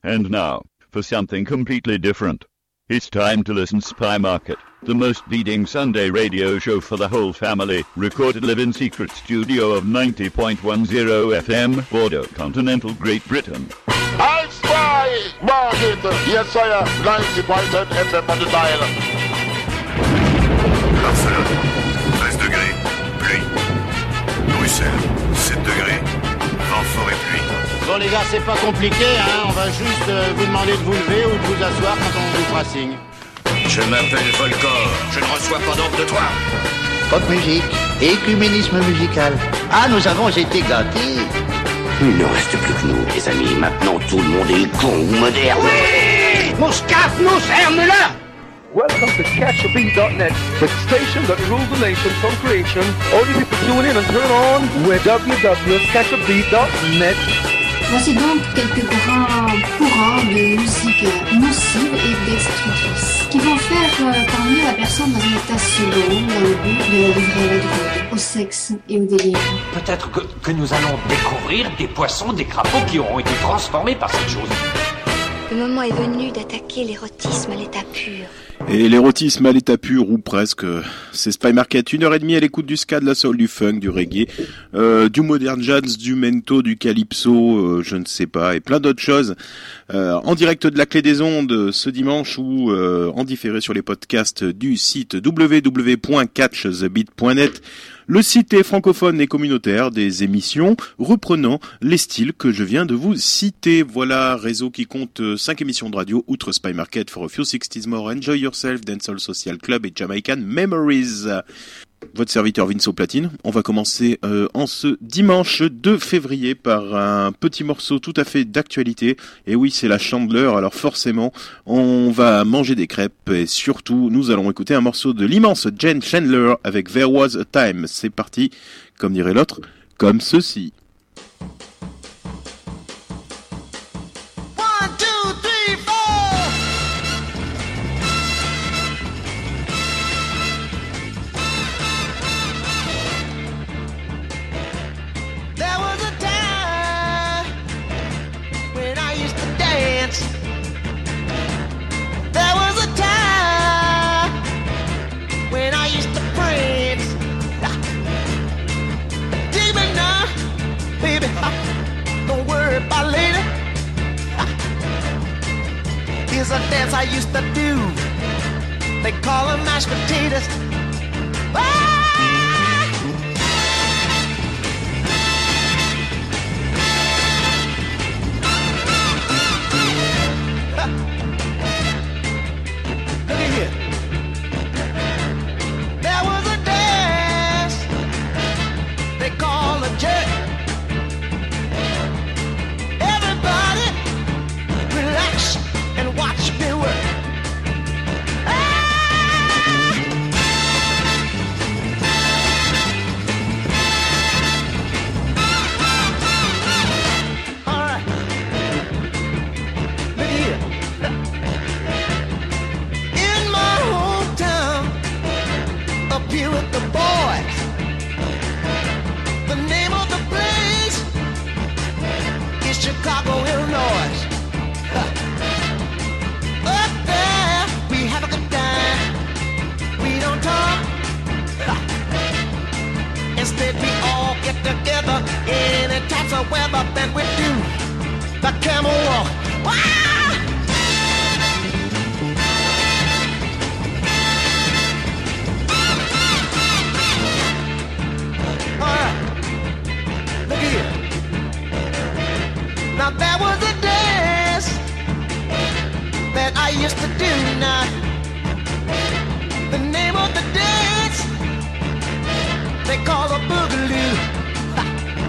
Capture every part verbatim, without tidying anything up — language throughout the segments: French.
And now, for something completely different. It's time to listen Spy Market, the most leading Sunday radio show for the whole family, recorded live in secret studio of ninety point one zero F M, Bordeaux, continental Great Britain. I Spy Market, yes sir, ninety point one F M on the dial. Barcelone, treize degrés, pluie. Bruxelles, sept degrés, vent fort et pluie. Bon les gars, c'est pas compliqué, hein, on va juste euh, vous demander de vous lever ou de vous asseoir quand on vous fera signe. Je m'appelle Volcor, je ne reçois pas d'ordre de toi. Pop musique, écuménisme musical. Ah, nous avons été gâtés. Il ne reste plus que nous, les amis. Maintenant, tout le monde est con ou moderne. Oui, Mouscaf, nous ferme-la. Welcome to catch a beat dot net, the station that rules the nation from creation. All you people tune in and turn on, we're w w w dot catch a beat dot net. Voici donc quelques grands courants de musique nocive et destructrice qui vont faire euh, parvenir la personne dans un état second, dans le but de la livrer à la drogue, au sexe et au délire. Peut-être que, que nous allons découvrir des poissons, des crapauds qui auront été transformés par cette chose. Le moment est venu d'attaquer l'érotisme à l'état pur. Et l'érotisme à l'état pur, ou presque, c'est Spy Market, une heure et demie à l'écoute du ska, de la soul, du funk, du reggae, euh, du modern jazz, du mento, du calypso, euh, je ne sais pas, et plein d'autres choses, euh, en direct de la Clé des Ondes ce dimanche ou euh, en différé sur les podcasts du site w w w point catch the beat point net. Le site est francophone et communautaire des émissions reprenant les styles que je viens de vous citer. Voilà, réseau qui compte cinq émissions de radio, outre Spy Market, For a Few Sixties More, Enjoy Yourself, Dancehall Social Club et Jamaican Memories. Votre serviteur Vince au platine. On va commencer euh, en ce dimanche deux février par un petit morceau tout à fait d'actualité. Et oui, c'est la Chandeleur, alors forcément, on va manger des crêpes et surtout, nous allons écouter un morceau de l'immense Jen Chandler avec There Was a Time. C'est parti, comme dirait l'autre, comme ceci. Baby, don't worry about later. Here's a dance I used to do. They call them mashed potatoes. Ah! Look at here. There was a dance they call a jerk. Relax and watch me work. Ah! All right. Look here. In my hometown, up here with the boys, the name of the place is Chicago, Illinois. Up there, we have a good time. We don't talk. Instead, we all get together any types of weather, then we do the camel walk. Wow! All right, look here. Now there was a dance that I used to do now. The name of the dance they call a boogaloo. Ha.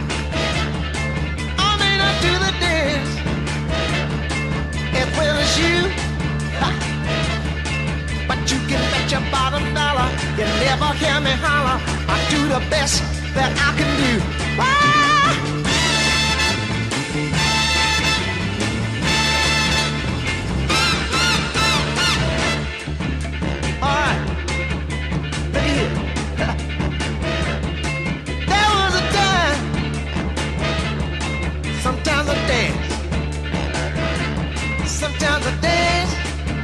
I may not do the dance as well as you, ha. But you can bet your bottom dollar you never hear me holler. I do the best that I can do. Ah! Sometimes I dance sometimes I dance.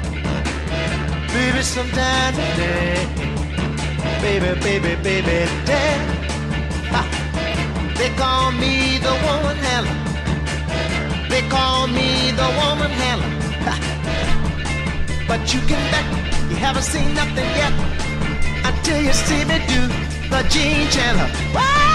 Baby, sometimes I dance. Baby, baby, baby, dance. Ha. They call me the woman handler. They call me the woman handler. Ha. But you can bet you haven't seen nothing yet until you see me do the Gene Chandler. Whoa!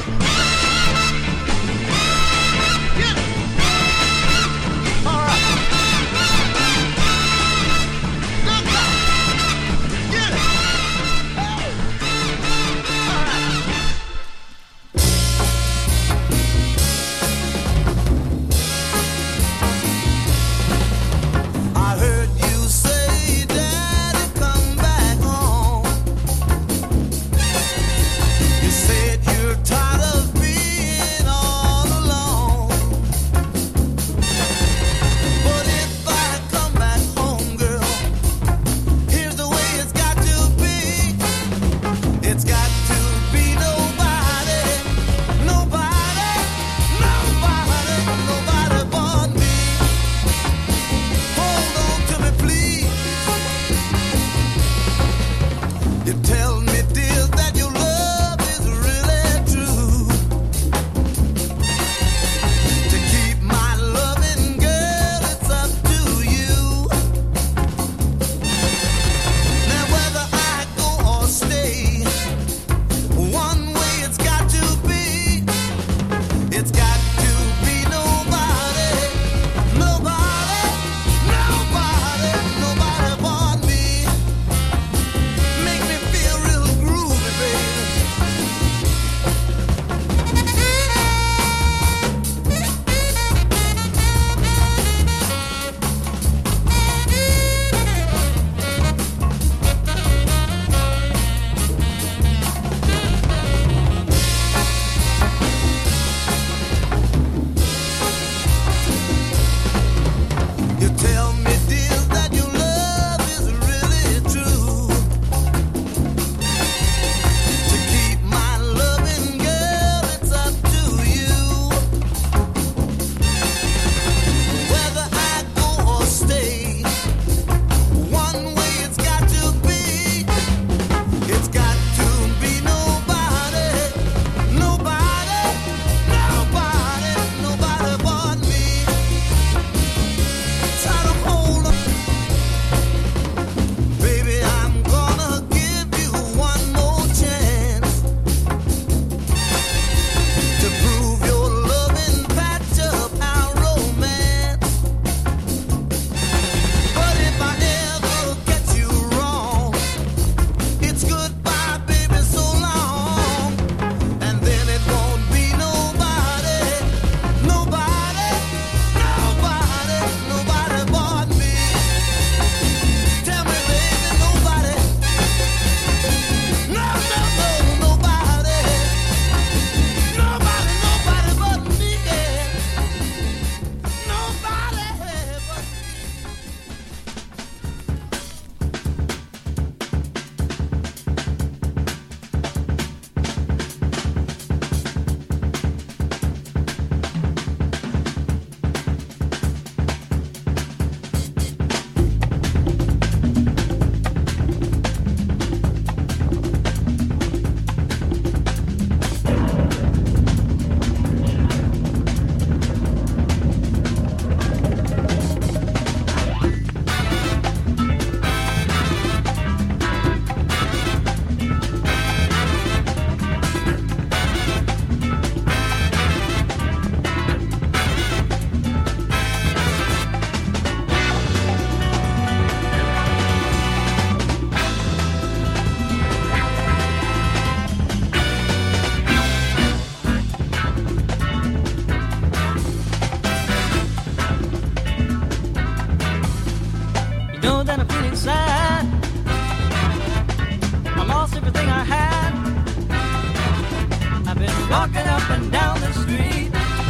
walking up and down the street,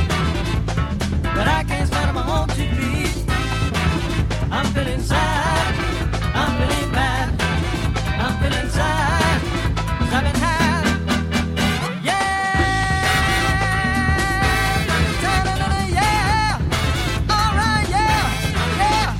but I can't stand on my own two feet. I'm feeling sad, I'm feeling bad, I'm feeling sad, 'cause I've been had. Yeah, yeah, all right, yeah, yeah.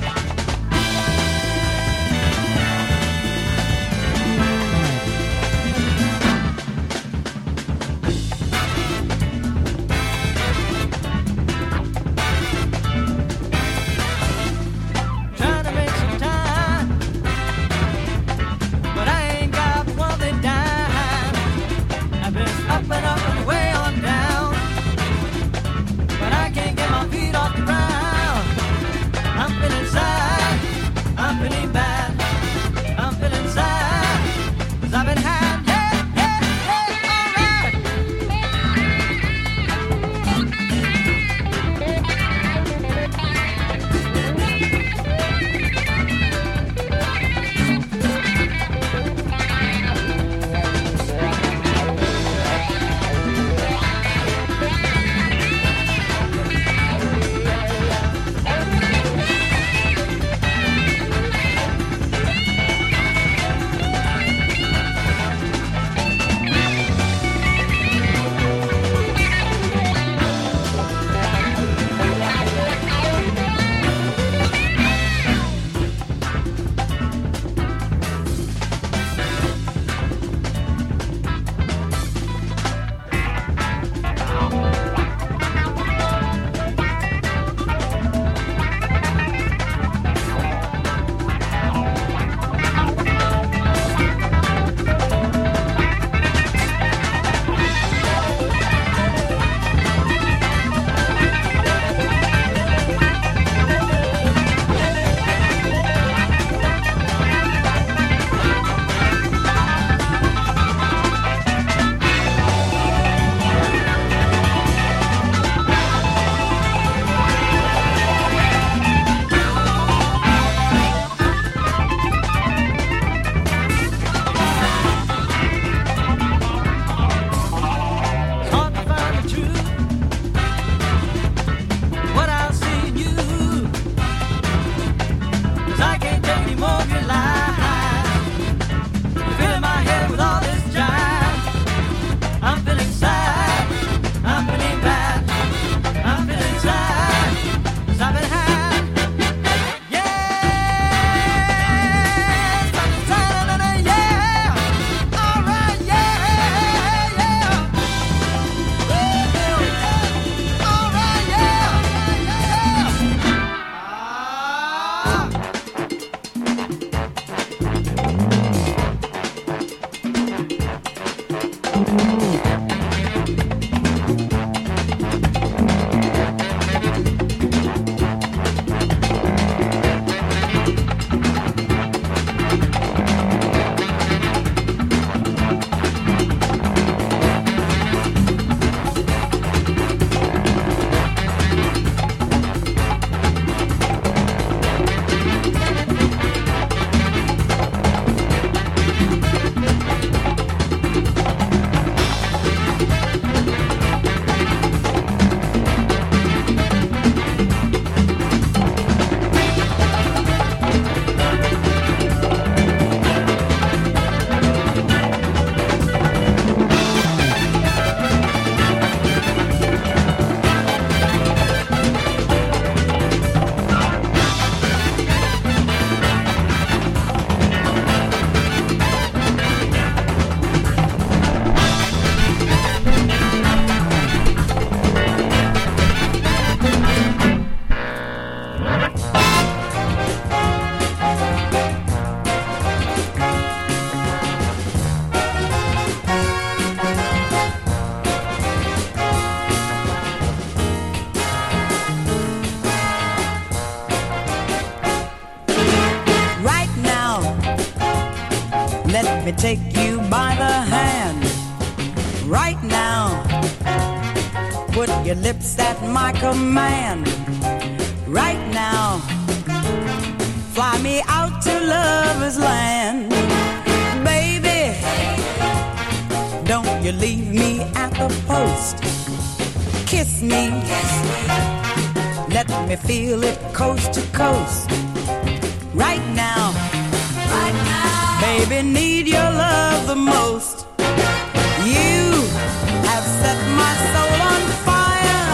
take you by the hand right now. Put your lips at my command right now. Fly me out to lover's land. Baby, don't you leave me at the post. Kiss me, let me feel it coast to coast. Right now, right now, baby, need your love the most. You have set my soul on fire.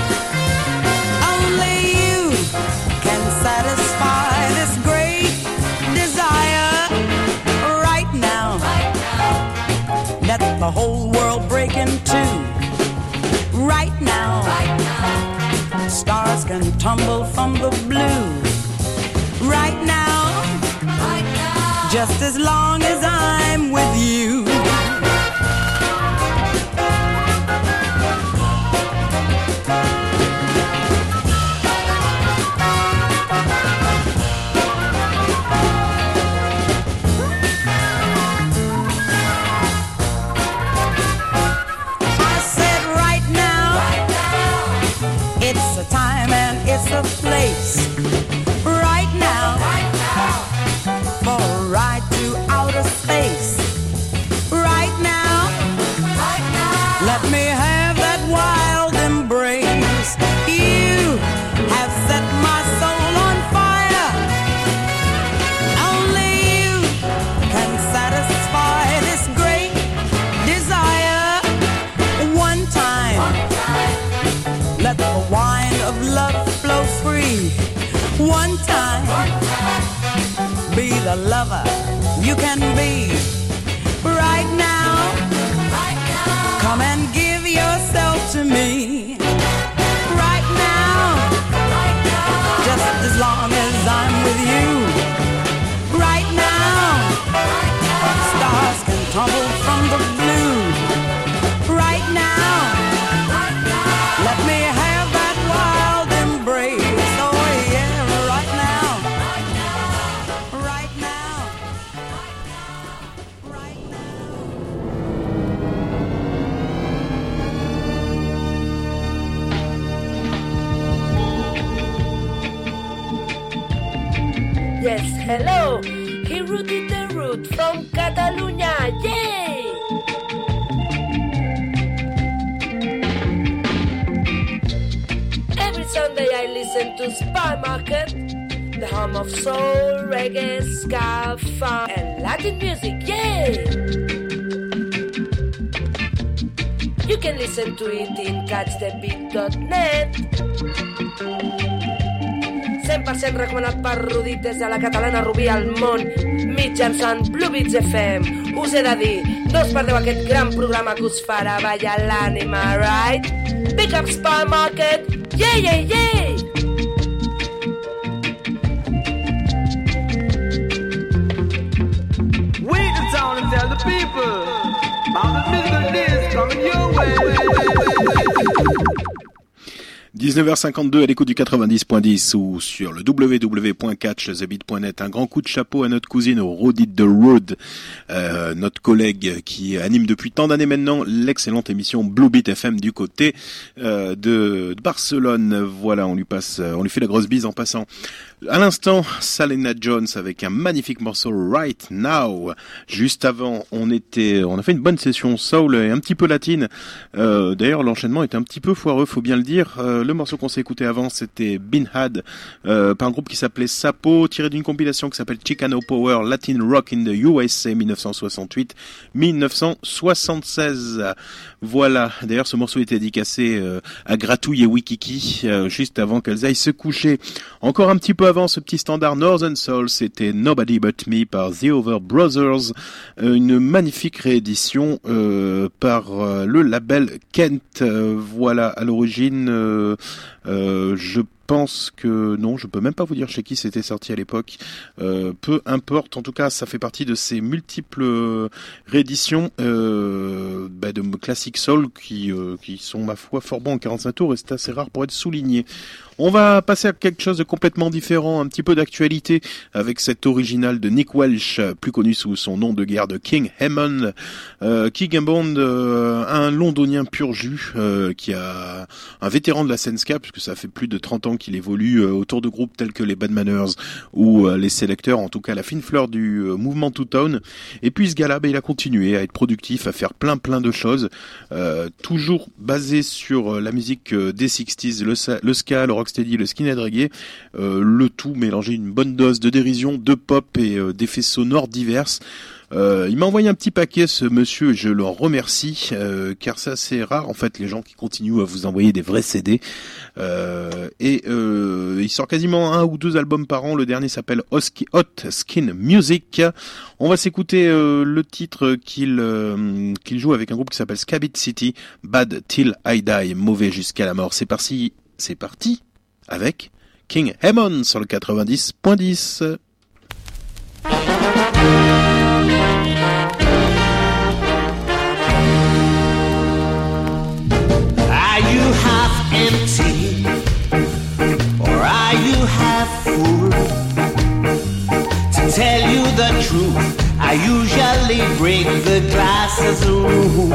Only you can satisfy this great desire. Right now, right now, let the whole world break in two. Right now, right now, stars can tumble from the blue. Right now, right now, just as long as I'm with you. It's a place right now, right now, for a ride to outer space. Right now, right now, let me have that wild embrace. You have set my soul on fire. Only you can satisfy this great desire. One time, One time. Let the wine of love flow free. One time, be the lover you can be. Right now, right now, come and give yourself to me. Right now, right now, just as long as I'm with you. Right now, right now, stars can tumble from the blue. Right now, right now, let me have that wild embrace. Yes, hello, he rooted the root from Catalonia, yay! Every Sunday I listen to Spy Market, the home of soul, reggae, ska, funk, and Latin music, yay! You can listen to it in catch the beat dot net. cent per cent recomanat per Rudit des de la catalana Rubí al món mitjançant Blue Beats F M. Us he de dir, no us perdeu aquest gran programa que us farà ballar l'ànima, right? Big up Spy Market, yeah, yeah, yeah! Wait the town and tell the people about the musical days coming your way. dix-neuf heures cinquante-deux à l'écoute du quatre-vingt-dix point dix ou sur le w w w point catch the beat point net. Un grand coup de chapeau à notre cousine Rodit the Road, euh, notre collègue qui anime depuis tant d'années maintenant l'excellente émission Blue Beat F M du côté euh, de, de Barcelone. Voilà, on lui passe, on lui fait la grosse bise en passant. À l'instant, Salena Jones avec un magnifique morceau Right Now. Juste avant, on était, on a fait une bonne session soul et un petit peu latine. Euh, d'ailleurs, l'enchaînement était un petit peu foireux, faut bien le dire. Euh, le morceau qu'on s'est écouté avant, c'était Been Had, euh, par un groupe qui s'appelait Sapo, tiré d'une compilation qui s'appelle Chicano Power Latin Rock in the U S A dix-neuf cent soixante-huit dix-neuf cent soixante-seize. Voilà. D'ailleurs, ce morceau était dédicacé euh, à Gratouille et Wikiki, euh, juste avant qu'elles aillent se coucher. Encore un petit peu avant, ce petit standard Northern Soul, c'était Nobody But Me par The Over Brothers, euh, une magnifique réédition euh, par euh, le label Kent. Euh, voilà, à l'origine, euh, euh, je pense que non, je peux même pas vous dire chez qui c'était sorti à l'époque. Euh, peu importe, en tout cas, ça fait partie de ces multiples rééditions euh, bah, de classiques soul qui euh, qui sont ma foi fort bons en quarante-cinq tours et c'est assez rare pour être souligné. On va passer à quelque chose de complètement différent, un petit peu d'actualité avec cet original de Nick Welsh, plus connu sous son nom de guerre de King Hammond. Euh, King Hammond, euh, un londonien pur jus, euh, qui a un vétéran de la scène ska, puisque ça fait plus de trente ans qu'il évolue euh, autour de groupes tels que les Bad Manners ou euh, les Selecteurs, en tout cas la fine fleur du euh, mouvement Two Tone. Et puis ce gars-là, bah, il a continué à être productif, à faire plein plein de choses, euh, toujours basé sur euh, la musique euh, des sixties, le, le ska, le rocksteady, le skinhead reggae, euh, le tout mélangé une bonne dose de dérision, de pop et euh, d'effets sonores divers. Euh, il m'a envoyé un petit paquet, ce monsieur, et je le remercie, euh, car c'est assez rare en fait les gens qui continuent à vous envoyer des vrais C D. Euh, et euh, il sort quasiment un ou deux albums par an. Le dernier s'appelle Hot Skin Music. On va s'écouter euh, le titre qu'il euh, qu'il joue avec un groupe qui s'appelle Scabit City, Bad Till I Die, mauvais jusqu'à la mort. C'est parti, c'est parti avec King Hammond sur le quatre-vingt-dix point dix. Are you half empty or are you half full? To tell you the truth, I usually break the glass as a rule,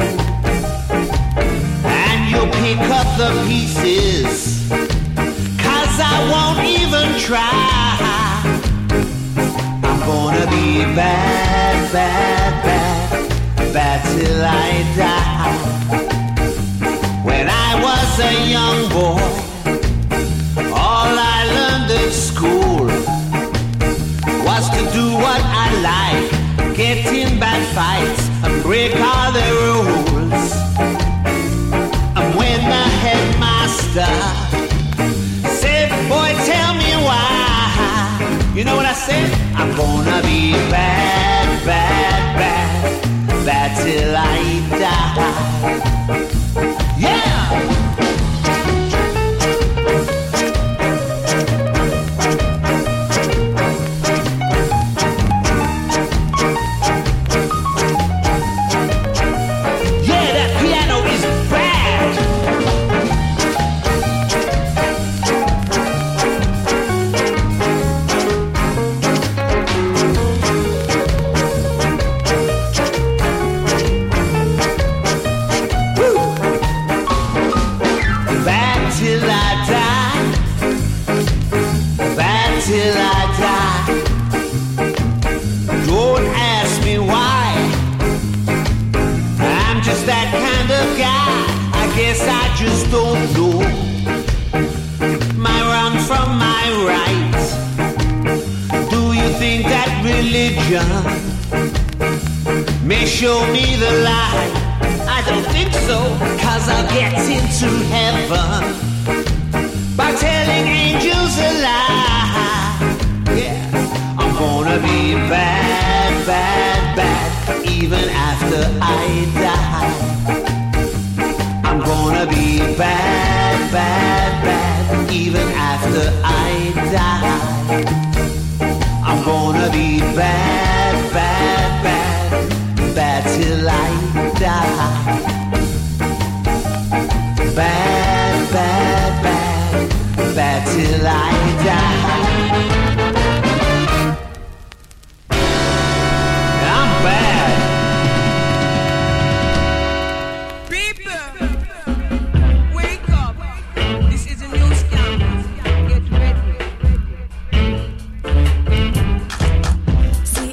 and you pick up the pieces, 'cause I won't even try. I'm gonna be bad, bad, bad, bad till I die. When I was a young boy, all I learned at school was to do what I like, get in bad fights and break all the rules. And when the headmaster said, boy, tell me why, you know what I said? I'm gonna be bad, bad, bad, bad till I die. Yeah! I just don't know my wrong from my right. Do you think that religion may show me the light? I don't think so, 'cause I'll get into heaven by telling angels a lie. Yeah, I'm gonna be bad, bad, bad, even after I die. I'm gonna be bad, bad, bad, even after I die. I'm gonna be bad, bad, bad, bad till I die. Bad, bad, bad, bad till I die. I'm bad. See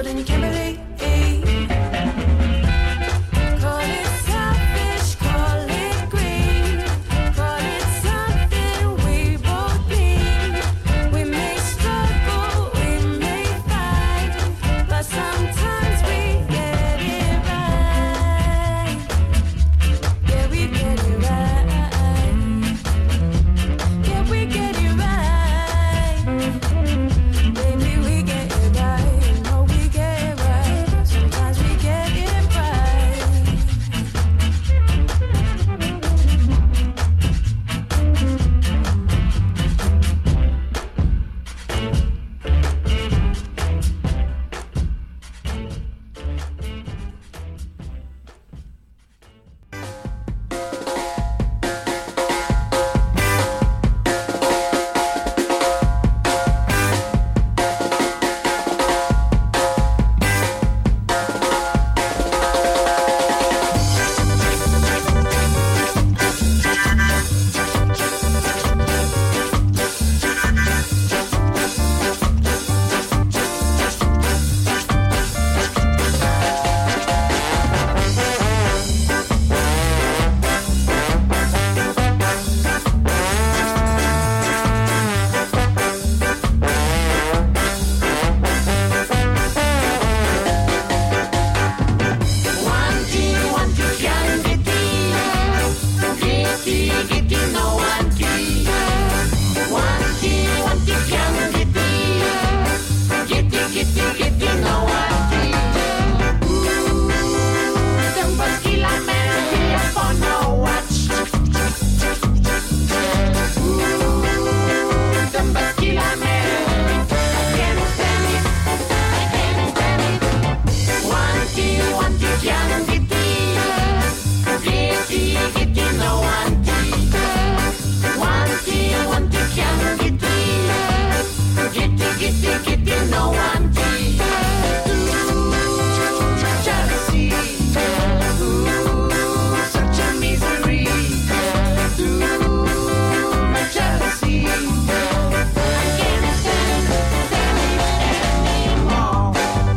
than you can believe. Call it selfish, call it greed, call it something we both need. We may struggle, we may fight, but sometimes we get it right. Yeah, we get it right. Yeah, we get it right. Baby, we get it right. No, we get it right. Sometimes we get it right. One tea, one tea, can get tea. Get tea, get tea, no one tea. One tea, one tea, can get tea. Get tea, get tea, get tea, no one tea. Ooh, them bus kill a man, kill a for no watch. Ooh, them bus kill a man. I can't stand it, I can't stand it. One tea, one tea, can get tea. Get tea, get tea, no one tea. One tea, one tea, can get tea. Get tea, get tea, get tea, no one tea. Ooh, jealousy. Ooh, such a misery. Ooh, my jealousy. I can't stand, stand it anymore.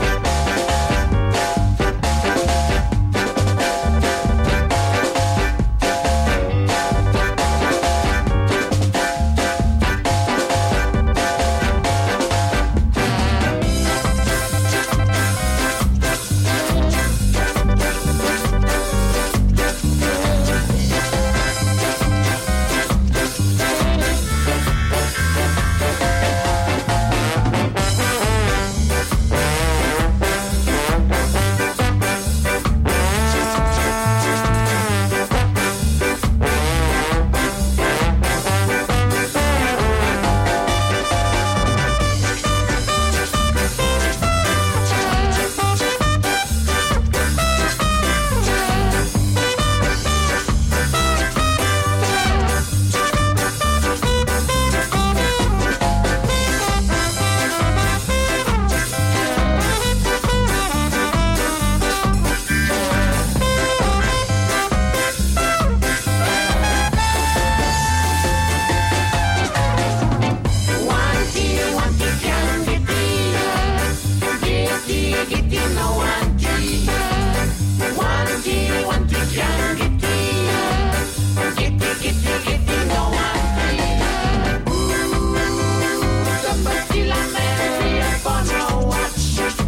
One tea, one tea, can get tea. Get tea, get tea, no one tea. One tea, one tea, can get tea. Get tea, get tea, get tea, no one tea. Ooh, the bus kill a man, kill a for no watch.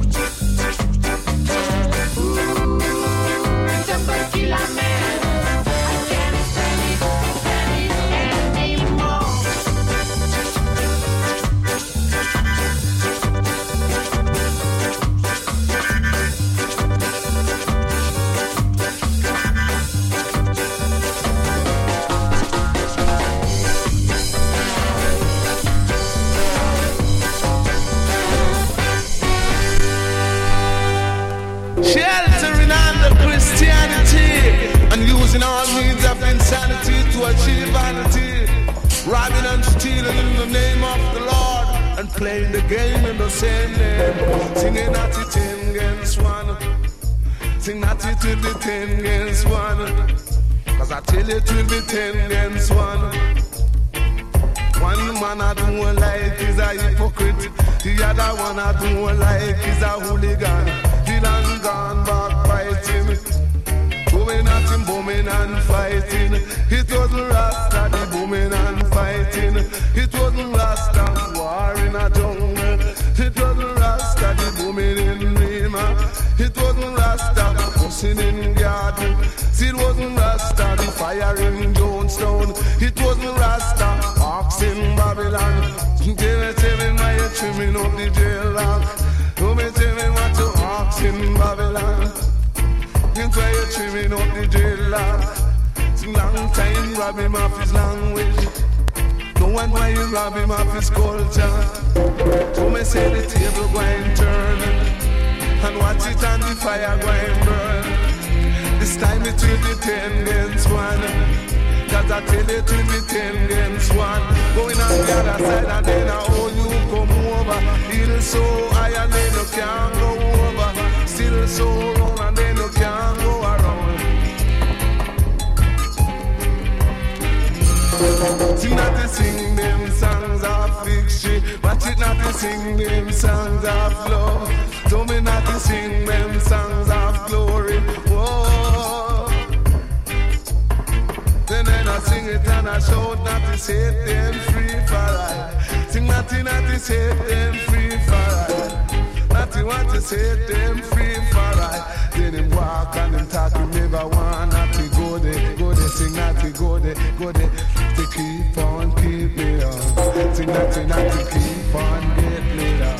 Ooh, the bus kill a man. I can't stand it, stand it anymore. Sheltering under Christianity and using all means of insanity to achieve vanity, robbing and stealing in the name of the Lord and playing the game in the same name, singing at it ten against one, sing at it will be ten against one, cause I tell you it will be ten against one. One man I don't like is a hypocrite. The other one I don't like is a hooligan. He done gone back fighting. Booming at him, booming and fighting. It wasn't Rasta, the booming and fighting. It wasn't Rasta, war in a jungle. It wasn't Rasta, the booming in Rima. It wasn't Rasta, pushing in garden. It wasn't Rasta, the fire in Jonestown. It wasn't Rasta, ox in Babylon. Tell me, tell me why you're trimming up the jail lock. Tell me, tell me what you ox in Babylon. That's why you're trimming up the jail lock. It's a long time, rob him off his language. Don't want why you rob him off his culture. So me say the table going turn, and watch it on the fire going burn. This time it will be ten against one. Cause I tell it will be ten against one. Going on the other side and then I owe you come over. Still so high and then you can't go over. Still so long and then you can't go around. See not to sing them songs of fiction. Watch it not to sing them songs of love. Tell me not to sing them songs of glory. Whoa. Then I sing it and I shout not to set them free for I. Sing nothing not to set them free for I. Nothing want to set them free for I. Then him walk and him talk, him never want not to go there. Go there, sing not to go there, go there. To keep on, keep me on. Sing nothing not to keep on, get me down.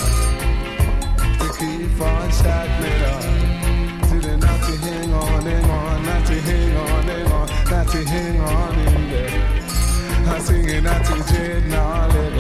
To keep on, shut me down. Till they not to hang on, hang on, not to hang on, hang on, not to hang on in there. I'm singing not to jade, now let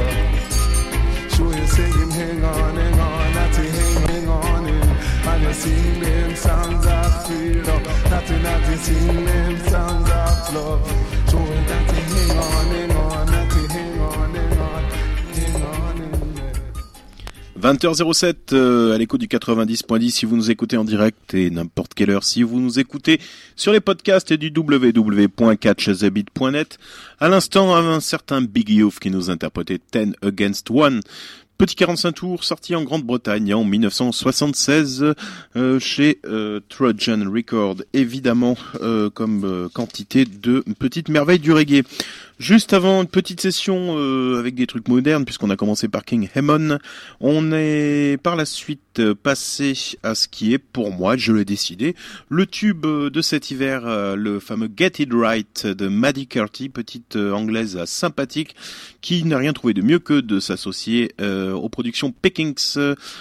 go. Sure you singing, hang on, hang on, not to hang, hang on in. And you sing them songs of freedom. Not to, not to sing them songs of love. Sure you not to hang on, hang on, not to hang on, hang on, hang on in there. vingt heures zéro sept euh, à l'écoute du quatre-vingt-dix point dix si vous nous écoutez en direct et n'importe quelle heure si vous nous écoutez sur les podcasts et du w w w point catch the beat point net. À l'instant, un certain Big Youth qui nous interprétait ten against one. Petit quarante-cinq tours, sorti en Grande-Bretagne en dix-neuf cent soixante-seize euh, chez euh, Trojan Records, évidemment euh, comme euh, quantité de petites merveilles du reggae. Juste avant une petite session euh, avec des trucs modernes, puisqu'on a commencé par King Hammond, on est par la suite euh, passé à ce qui est, pour moi, je l'ai décidé, le tube de cet hiver, euh, le fameux Get It Right de Maddie Curty, petite euh, anglaise sympathique, qui n'a rien trouvé de mieux que de s'associer euh, aux productions Pickings,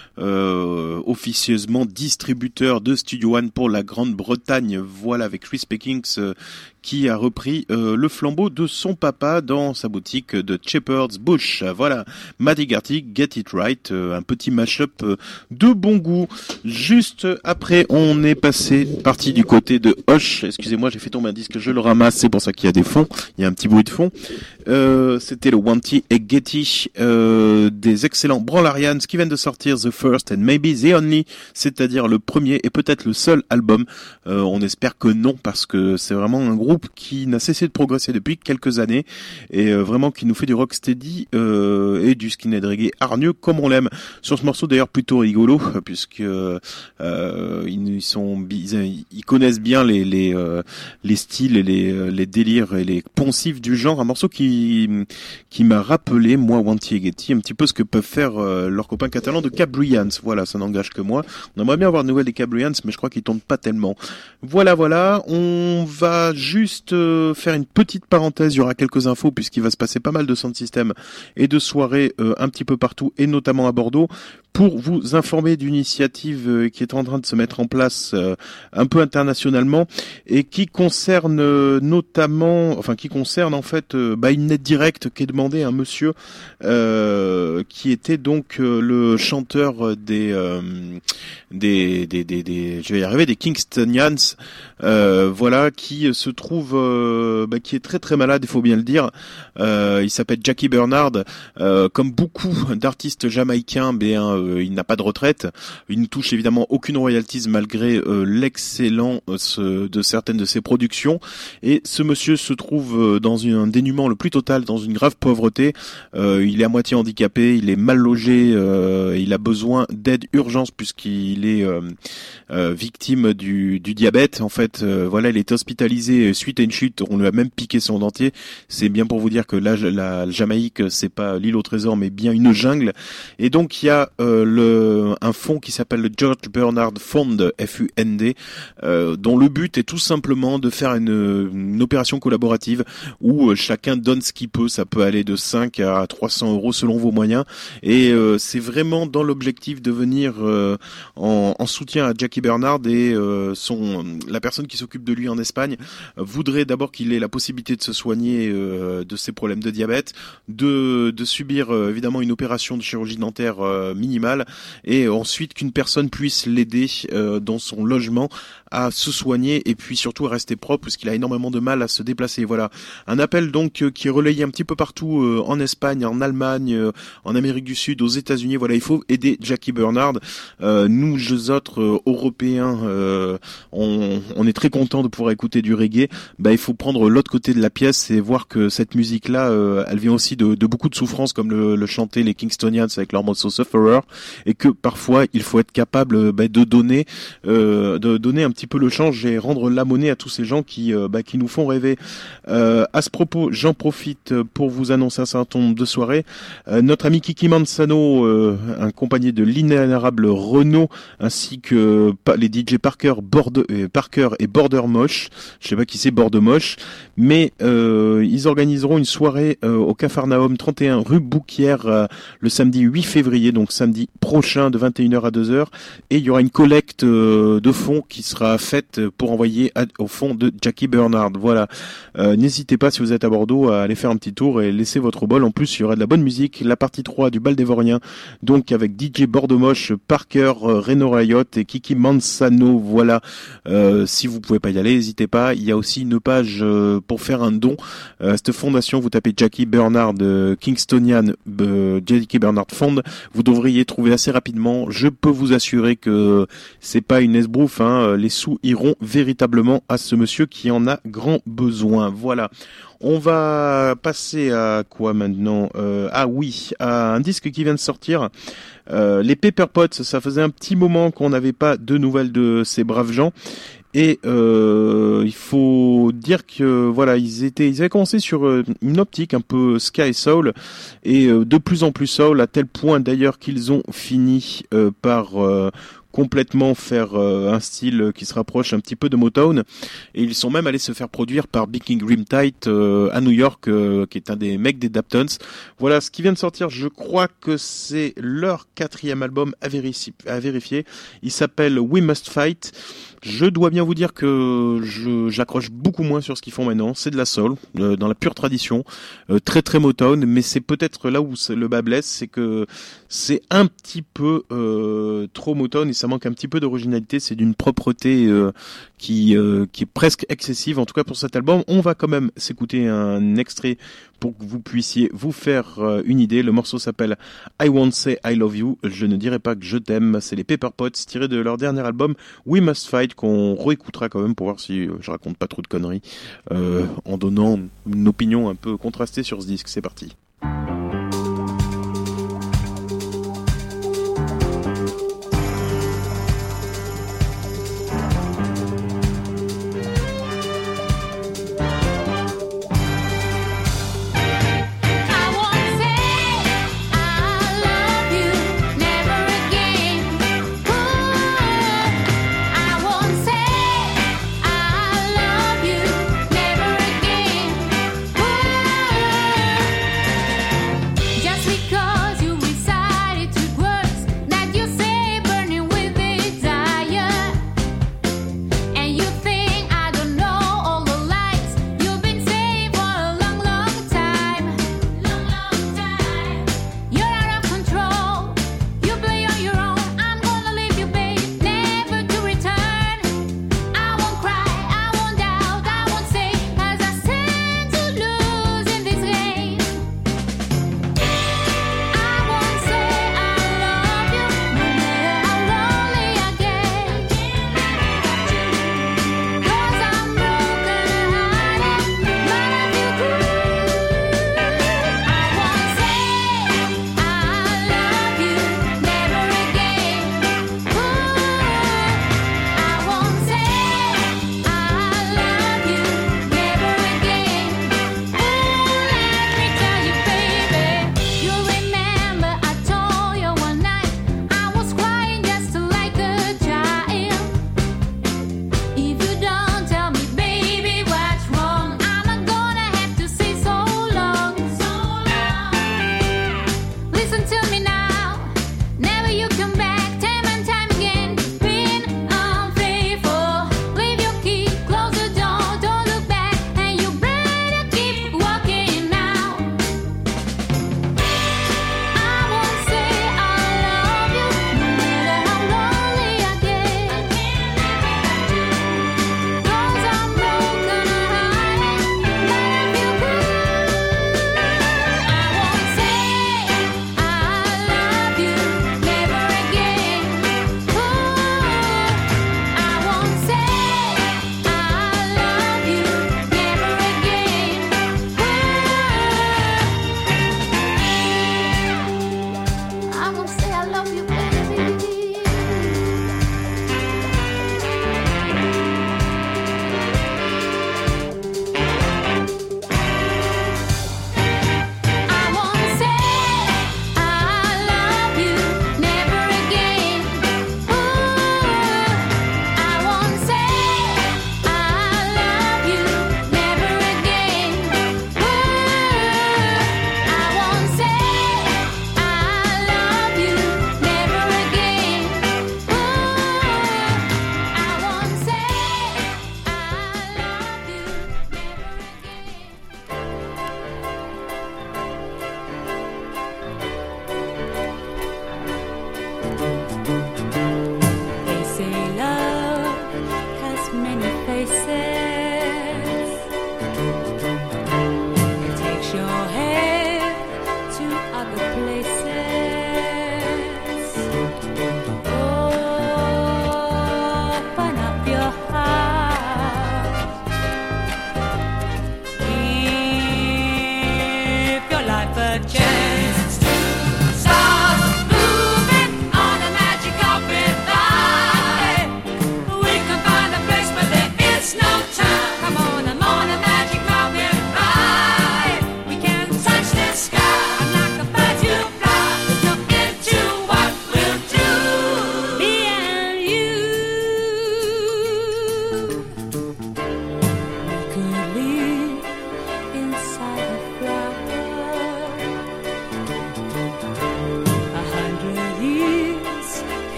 euh, officieusement distributeur de Studio One pour la Grande-Bretagne. Voilà, avec Chris Pickings euh, qui a repris euh, le flambeau de son papa dans sa boutique de Shepherd's Bush. Voilà, Maddie Curty, Get It Right, euh, un petit mash-up euh, de bon goût. Juste après, on est passé, parti du côté de Hoche. Excusez-moi, j'ai fait tomber un disque, je le ramasse, c'est pour ça qu'il y a des fonds, il y a un petit bruit de fond. Euh, c'était le Wanty et Getty, euh, des excellents Branlarians qui viennent de sortir The First and Maybe The Only, c'est-à-dire le premier et peut-être le seul album. Euh, on espère que non, parce que c'est vraiment un groupe qui n'a cessé de progresser depuis quelques années et euh, vraiment qui nous fait du rocksteady euh, et du skinhead reggae hargneux comme on l'aime. Sur ce morceau d'ailleurs plutôt rigolo, puisque euh, ils sont ils, ils connaissent bien les les euh, les styles et les les délires et les poncifs du genre. Un morceau qui qui m'a rappelé, moi, Wanty et Getty, un petit peu ce que peuvent faire euh, leurs copains catalans de Cabrians. Voilà, ça n'engage que moi. On aimerait bien avoir de nouvelles des Cabrians, mais je crois qu'ils tournent pas tellement. Voilà, voilà. On va juste euh, faire une petite parenthèse. Il y aura quelques infos puisqu'il va se passer pas mal de sound system et de soirées euh, un petit peu partout, et notamment à Bordeaux, pour vous informer d'une initiative euh, qui est en train de se mettre en place euh, un peu internationalement et qui concerne euh, notamment, enfin qui concerne en fait euh, bah, une aide directe qui est demandée à un monsieur euh, qui était donc euh, le chanteur des, euh, des, des, des, des, je vais y arriver, des Kingstonians, euh, voilà, qui se trouve, euh, bah, qui est très très malade, il faut bien le dire. Euh, il s'appelle Jackie Bernard, euh, comme beaucoup d'artistes jamaïcains, bien euh, il n'a pas de retraite. Il ne touche évidemment aucune royalties malgré euh, l'excellent euh, de certaines de ses productions. Et ce monsieur se trouve euh, dans une, un dénuement le plus total, dans une grave pauvreté. Euh, il est à moitié handicapé, il est mal logé, euh, il a besoin d'aide urgence puisqu'il est euh, euh, victime du, du diabète. En fait, euh, voilà, il est hospitalisé suite à une chute. On lui a même piqué son dentier. C'est bien pour vous dire que là, la Jamaïque, c'est pas l'île au trésor, mais bien une jungle. Et donc, il y a euh, le, un fonds qui s'appelle le George Bernard Fund, F U N D, euh, dont le but est tout simplement de faire une, une opération collaborative où euh, chacun donne ce qu'il peut. Ça peut aller de cinq à trois cents euros selon vos moyens. Et euh, c'est vraiment dans l'objectif de venir euh, en, en soutien à Jackie Bernard et euh, son la personne qui s'occupe de lui en Espagne euh, voudrait d'abord qu'il ait la possibilité de se soigner euh, de ses problèmes de diabète, de, de subir euh, évidemment une opération de chirurgie dentaire euh, minimale et ensuite qu'une personne puisse l'aider euh, dans son logement à se soigner et puis surtout à rester propre parce qu'il a énormément de mal à se déplacer. Voilà, un appel donc euh, qui est relayé un petit peu partout euh, en Espagne, en Allemagne, euh, en Amérique du Sud, aux États-Unis. Voilà, il faut aider Jackie Bernard. Euh, nous, jeux autres euh, Européens, euh, on, on est très contents de pouvoir écouter du reggae. Bah, il faut prendre l'autre côté de la pièce et voir que cette musique-là, euh, elle vient aussi de, de beaucoup de souffrances, comme le, le chantaient les Kingstonians avec leur morceau Sufferer, et que parfois il faut être capable bah, de donner, euh, de donner un petit peu le change et rendre la monnaie à tous ces gens qui, euh, bah, qui nous font rêver. Euh, à ce propos, j'en profite pour vous annoncer un certain nombre de soirées. Euh, notre ami Kiki Manzano, euh, accompagné de l'inénarrable Renault, ainsi que euh, les D J Parker, Border, euh, Parker et Border Moche. Je sais pas qui c'est Border Moche, mais euh, ils organiseront une soirée euh, au Capharnaüm trente et un rue Bouquière euh, le samedi huit février, donc samedi prochain de vingt et une heures à deux heures, et il y aura une collecte euh, de fonds qui sera faite pour envoyer à, au fond de Jackie Bernard. Voilà, euh, n'hésitez pas si vous êtes à Bordeaux à aller faire un petit tour et laisser votre bol. En plus, il y aura de la bonne musique. La partie trois du Bal Dévorien, donc avec D J Bordemoche, Parker, euh, Reno Riot et Kiki Manzano. Voilà, euh, si vous pouvez pas y aller, n'hésitez pas. Il y a aussi une page euh, pour faire un don. Euh, cette fondation, vous tapez Jackie Bernard euh, Kingstonian euh, Jackie Bernard Fund, vous devriez trouver assez rapidement. Je peux vous assurer que c'est pas une esbrouffe, hein. Les sous iront véritablement à ce monsieur qui en a grand besoin. Voilà. On va passer à quoi maintenant euh, Ah oui, à un disque qui vient de sortir. Euh, les Pepper Pots, ça faisait un petit moment qu'on n'avait pas de nouvelles de ces braves gens. Et euh, il faut dire que voilà, ils étaient, ils avaient commencé sur euh, une optique un peu ska et soul, et euh, de plus en plus soul, à tel point d'ailleurs qu'ils ont fini euh, par euh, complètement faire euh, un style qui se rapproche un petit peu de Motown, et ils sont même allés se faire produire par Big King Grimtight euh, à New York, euh, qui est un des mecs des Daptons. Voilà ce qui vient de sortir. Je crois que c'est leur quatrième album à, vérifier, à vérifier. Il s'appelle We Must Fight. Je dois bien vous dire que je, j'accroche beaucoup moins sur ce qu'ils font maintenant. C'est de la soul, euh, dans la pure tradition, euh, très très Motown, mais c'est peut-être là où le bas blesse, c'est que c'est un petit peu euh, trop Motown et ça manque un petit peu d'originalité. C'est d'une propreté euh, qui euh, qui est presque excessive. En tout cas pour cet album, on va quand même s'écouter un extrait pour que vous puissiez vous faire euh, une idée. Le morceau s'appelle I Won't Say I Love You. Je ne dirai pas que je t'aime. C'est les Pepper Pots, tiré de leur dernier album We Must Fight, qu'on réécoutera quand même pour voir si je raconte pas trop de conneries, euh, en donnant une opinion un peu contrastée sur ce disque. C'est parti. Never again.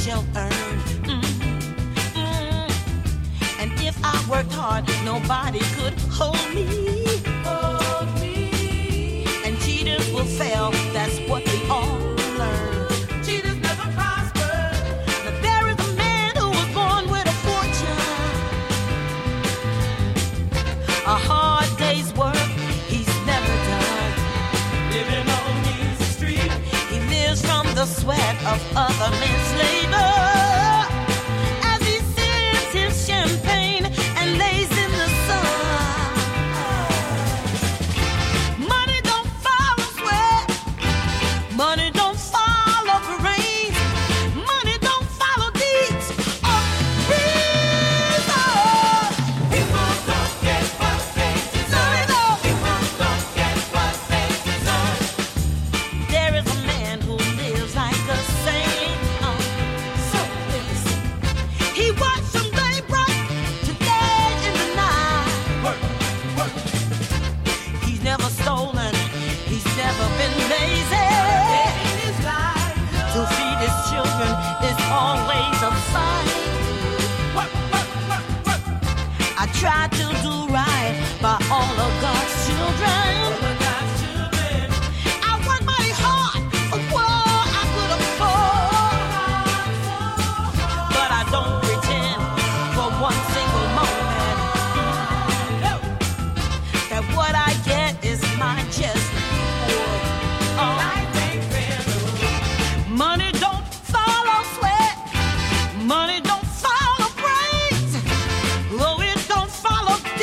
shall earn. Mm, mm. And if I worked hard, nobody could hold me. Hold me. And cheaters will fail, that's what we all learn. Cheaters never prosper. Now there is a man who was born with a fortune. A hard day's work he's never done. Living on easy street, he lives from the sweat of other men's labor. As he sips his champagne and lays in the sun. Money don't follow sweat. Money don't follow parades. Money don't follow deeds or reasons. People don't get what they deserve. People don't get what they deserve. There is a man who lives like a saint. Oh, so innocent. He watched from daybreak to day in the night. Work, work. He's never stolen. He's never been lazy. To feed his children is always a fight. Work, work, work, work. I try to do right by all of God's children. I work mighty hard for what I could afford. But I don't pretend for one single moment that what I get is my just reward. Oh. Money don't follow sweat. Money don't follow praise. Oh, it don't follow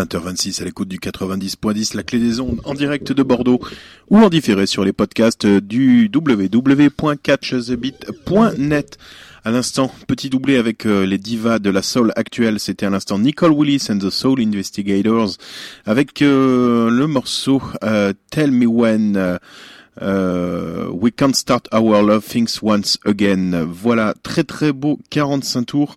vingt heures vingt-six à l'écoute du quatre-vingt-dix point dix, la clé des ondes en direct de Bordeaux ou en différé sur les podcasts du w w w point catch the beat point net. À l'instant, petit doublé avec euh, les divas de la soul actuelle, c'était à l'instant Nicole Willis and the Soul Investigators avec euh, le morceau euh, Tell Me When euh, euh, We Can't Start Our Love Things Once Again. Voilà, très très beau quarante-cinq tours.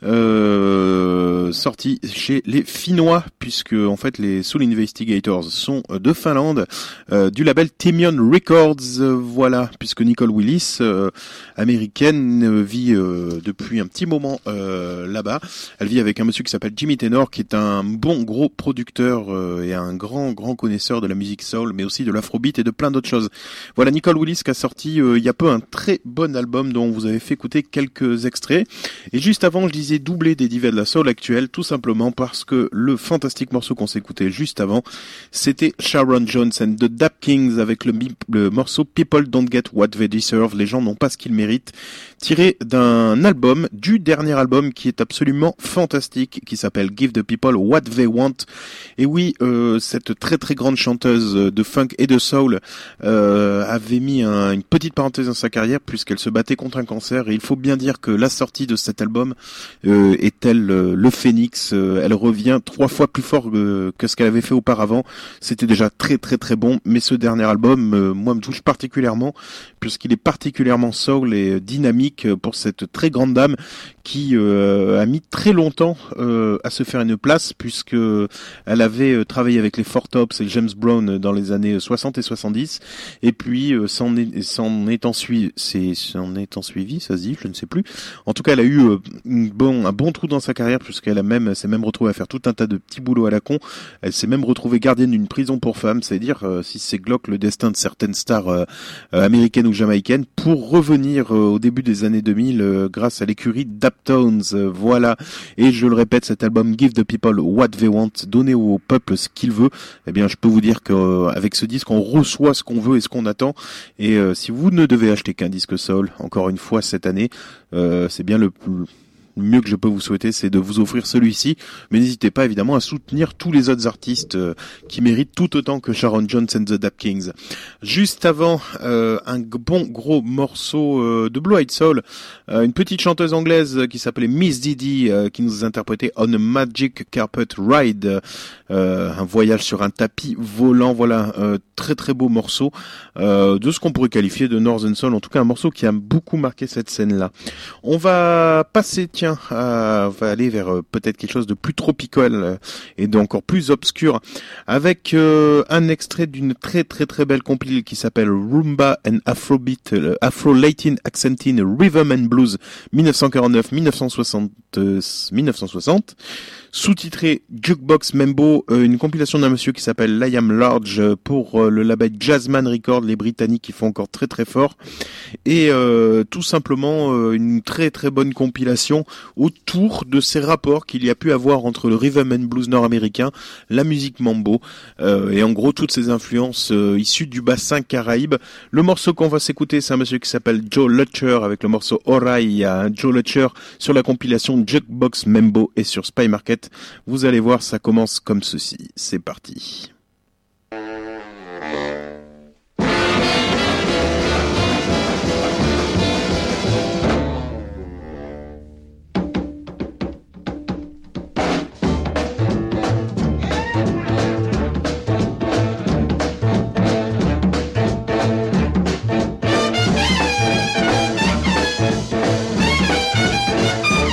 Euh, sorti chez les Finnois, puisque en fait les Soul Investigators sont de Finlande, euh, du label Timion Records. Euh, voilà, puisque Nicole Willis, euh, américaine, euh, vit euh, depuis un petit moment euh, là-bas. Elle vit avec un monsieur qui s'appelle Jimmy Tenor, qui est un bon gros producteur euh, et un grand grand connaisseur de la musique soul, mais aussi de l'afrobeat et de plein d'autres choses. Voilà, Nicole Willis qui a sorti euh, il y a peu un très bon album dont vous avez fait écouter quelques extraits. Et juste avant, je disais doublé des divas de la soul actuelle, tout simplement parce que le fantastique morceau qu'on s'écoutait juste avant, c'était Sharon Jones and the Dap Kings avec le, le morceau People Don't Get What They Deserve, les gens n'ont pas ce qu'ils méritent, tiré d'un album, du dernier album qui est absolument fantastique, qui s'appelle Give the People What They Want. Et oui, euh, cette très très grande chanteuse de funk et de soul euh, avait mis un, une petite parenthèse dans sa carrière puisqu'elle se battait contre un cancer, et il faut bien dire que la sortie de cet album euh, est-elle euh, le phénix, euh, elle revient trois fois plus fort euh, que ce qu'elle avait fait auparavant. C'était déjà très très très bon, mais ce dernier album, euh, moi, me touche particulièrement puisqu'il est particulièrement soul et dynamique pour cette très grande dame qui euh, a mis très longtemps euh, à se faire une place, puisque elle avait euh, travaillé avec les Four Tops et James Brown dans les années soixante et soixante-dix, et puis euh, s'en est s'en étant suivi, c'est s'en étant suivi, ça se dit, je ne sais plus. En tout cas, elle a eu euh, une bon un bon trou dans sa carrière, puisqu'elle a même s'est même retrouvée à faire tout un tas de petits boulots à la con. Elle s'est même retrouvée gardienne d'une prison pour femmes, c'est-à-dire euh, si c'est glauque le destin de certaines stars euh, euh, américaines ou jamaïcaines, pour revenir euh, au début des années deux mille euh, grâce à l'écurie Daptones. Euh, voilà, et je le répète, cet album Give the People What They Want, donner au peuple ce qu'il veut. Eh bien, je peux vous dire qu'avec euh, ce disque, on reçoit ce qu'on veut et ce qu'on attend. Et euh, si vous ne devez acheter qu'un disque soul, encore une fois cette année, euh, c'est bien le plus Le mieux que je peux vous souhaiter, c'est de vous offrir celui-ci, mais n'hésitez pas évidemment à soutenir tous les autres artistes euh, qui méritent tout autant que Sharon Jones and the Dap Kings. Juste avant, euh, un bon gros morceau euh, de Blue Eyed Soul, euh, une petite chanteuse anglaise qui s'appelait Miss Didi, euh, qui nous interprétait On a Magic Carpet Ride, euh, un voyage sur un tapis volant. Voilà, euh, très très beau morceau euh, de ce qu'on pourrait qualifier de Northern Soul, en tout cas un morceau qui a beaucoup marqué cette scène-là. On va passer Tiens, euh, on va aller vers euh, peut-être quelque chose de plus tropical euh, et d'encore plus obscur, avec euh, un extrait d'une très très très belle compile qui s'appelle Rumba and Afrobeat, euh, Afro-Latin Accentin Rhythm and Blues dix-neuf cent quarante-neuf à dix-neuf cent soixante, euh, dix-neuf cent soixante, sous-titré Jukebox Mambo, euh, une compilation d'un monsieur qui s'appelle Liam Large euh, pour euh, le label Jazzman Records, les Britanniques qui font encore très très fort, et euh, tout simplement euh, une très très bonne compilation autour de ces rapports qu'il y a pu avoir entre le rhythm and blues nord-américain, la musique mambo, euh, et en gros toutes ces influences euh, issues du bassin caraïbe. Le morceau qu'on va s'écouter, c'est un monsieur qui s'appelle Joe Lutcher avec le morceau Oraya, Joe Lutcher sur la compilation Jukebox Mambo et sur Spy Market. Vous allez voir, ça commence comme ceci. C'est parti.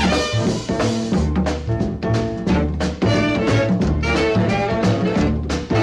Thank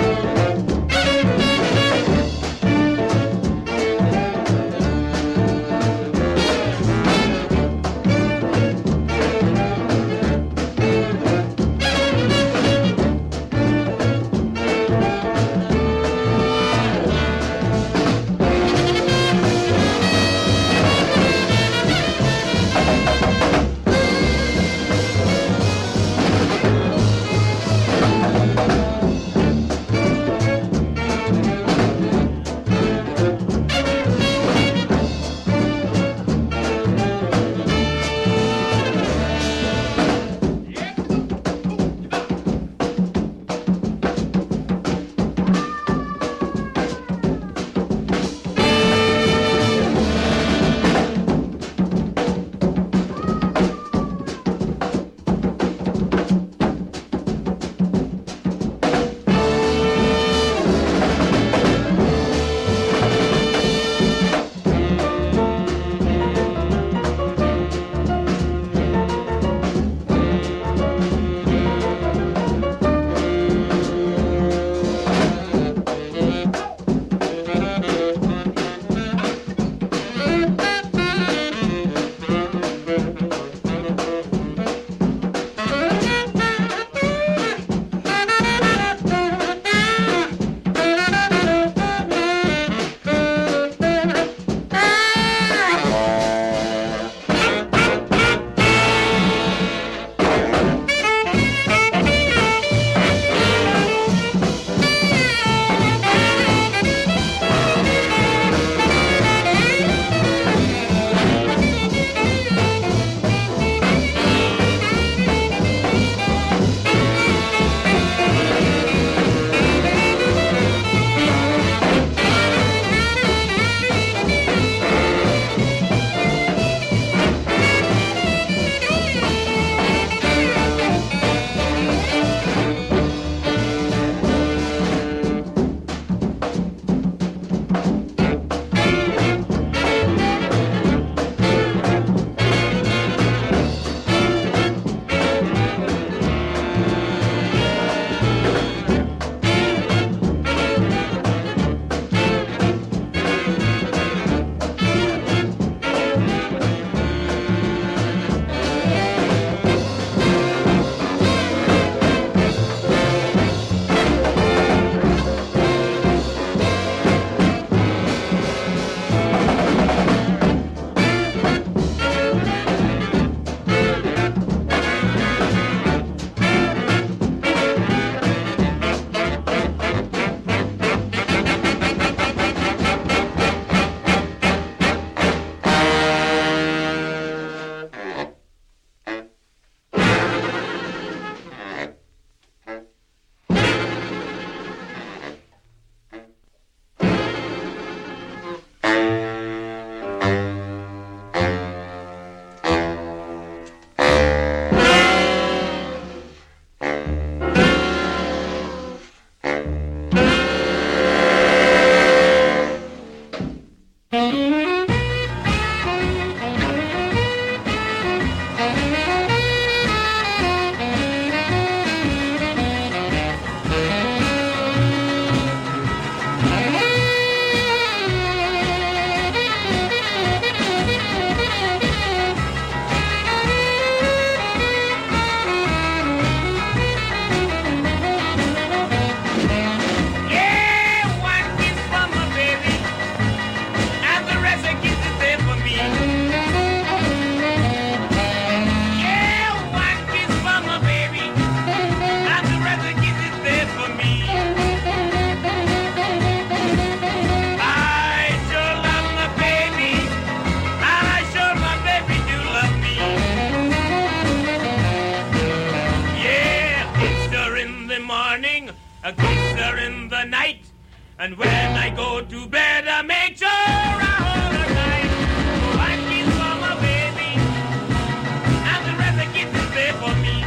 I kiss her in the night, and when I go to bed, I make sure I hold her tight. So I kiss for my baby, and the rest of kisses there for me.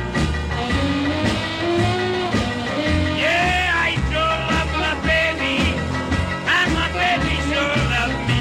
Yeah, I sure love my baby, and my baby sure loves me.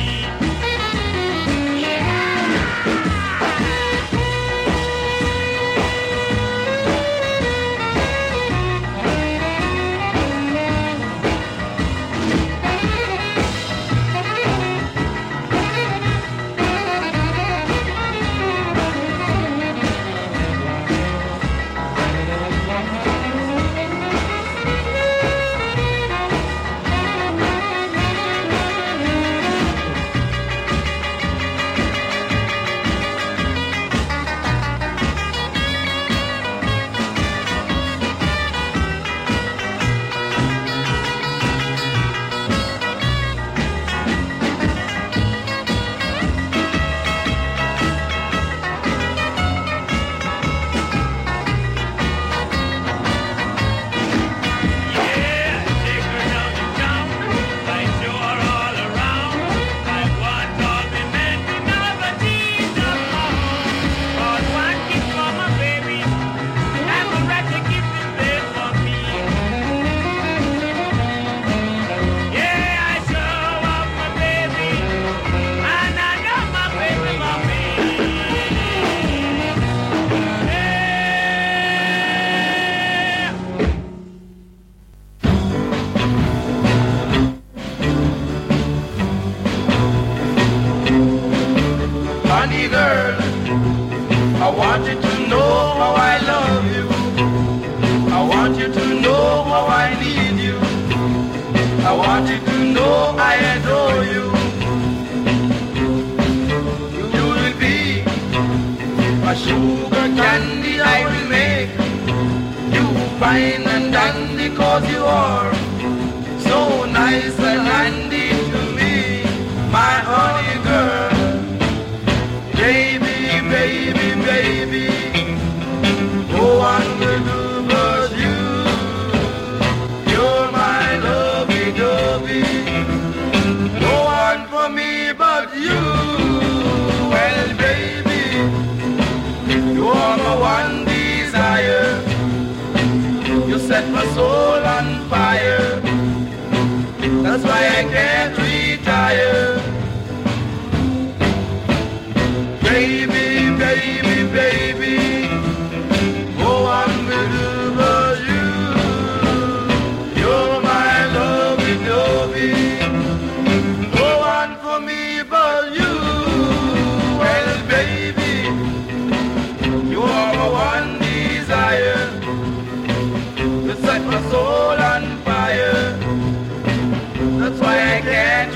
Honey girl, I want you to know how I love you. I want you to know how I need you. I want you to know I adore you. You will be a sugar candy I will make. You fine and dandy cause you are so nice and handy to me, my honey girl. Baby, baby, baby, no one will do but you. You're my lovey-dovey, no one for me but you. Well, baby, you are my one desire. You set my soul on fire. That's why I can't retire. Baby, baby, baby, no one will do but you. You're my lovey-dovey, no one for me but you. Well, baby, you are my one desire. You set my soul on fire. That's why I can't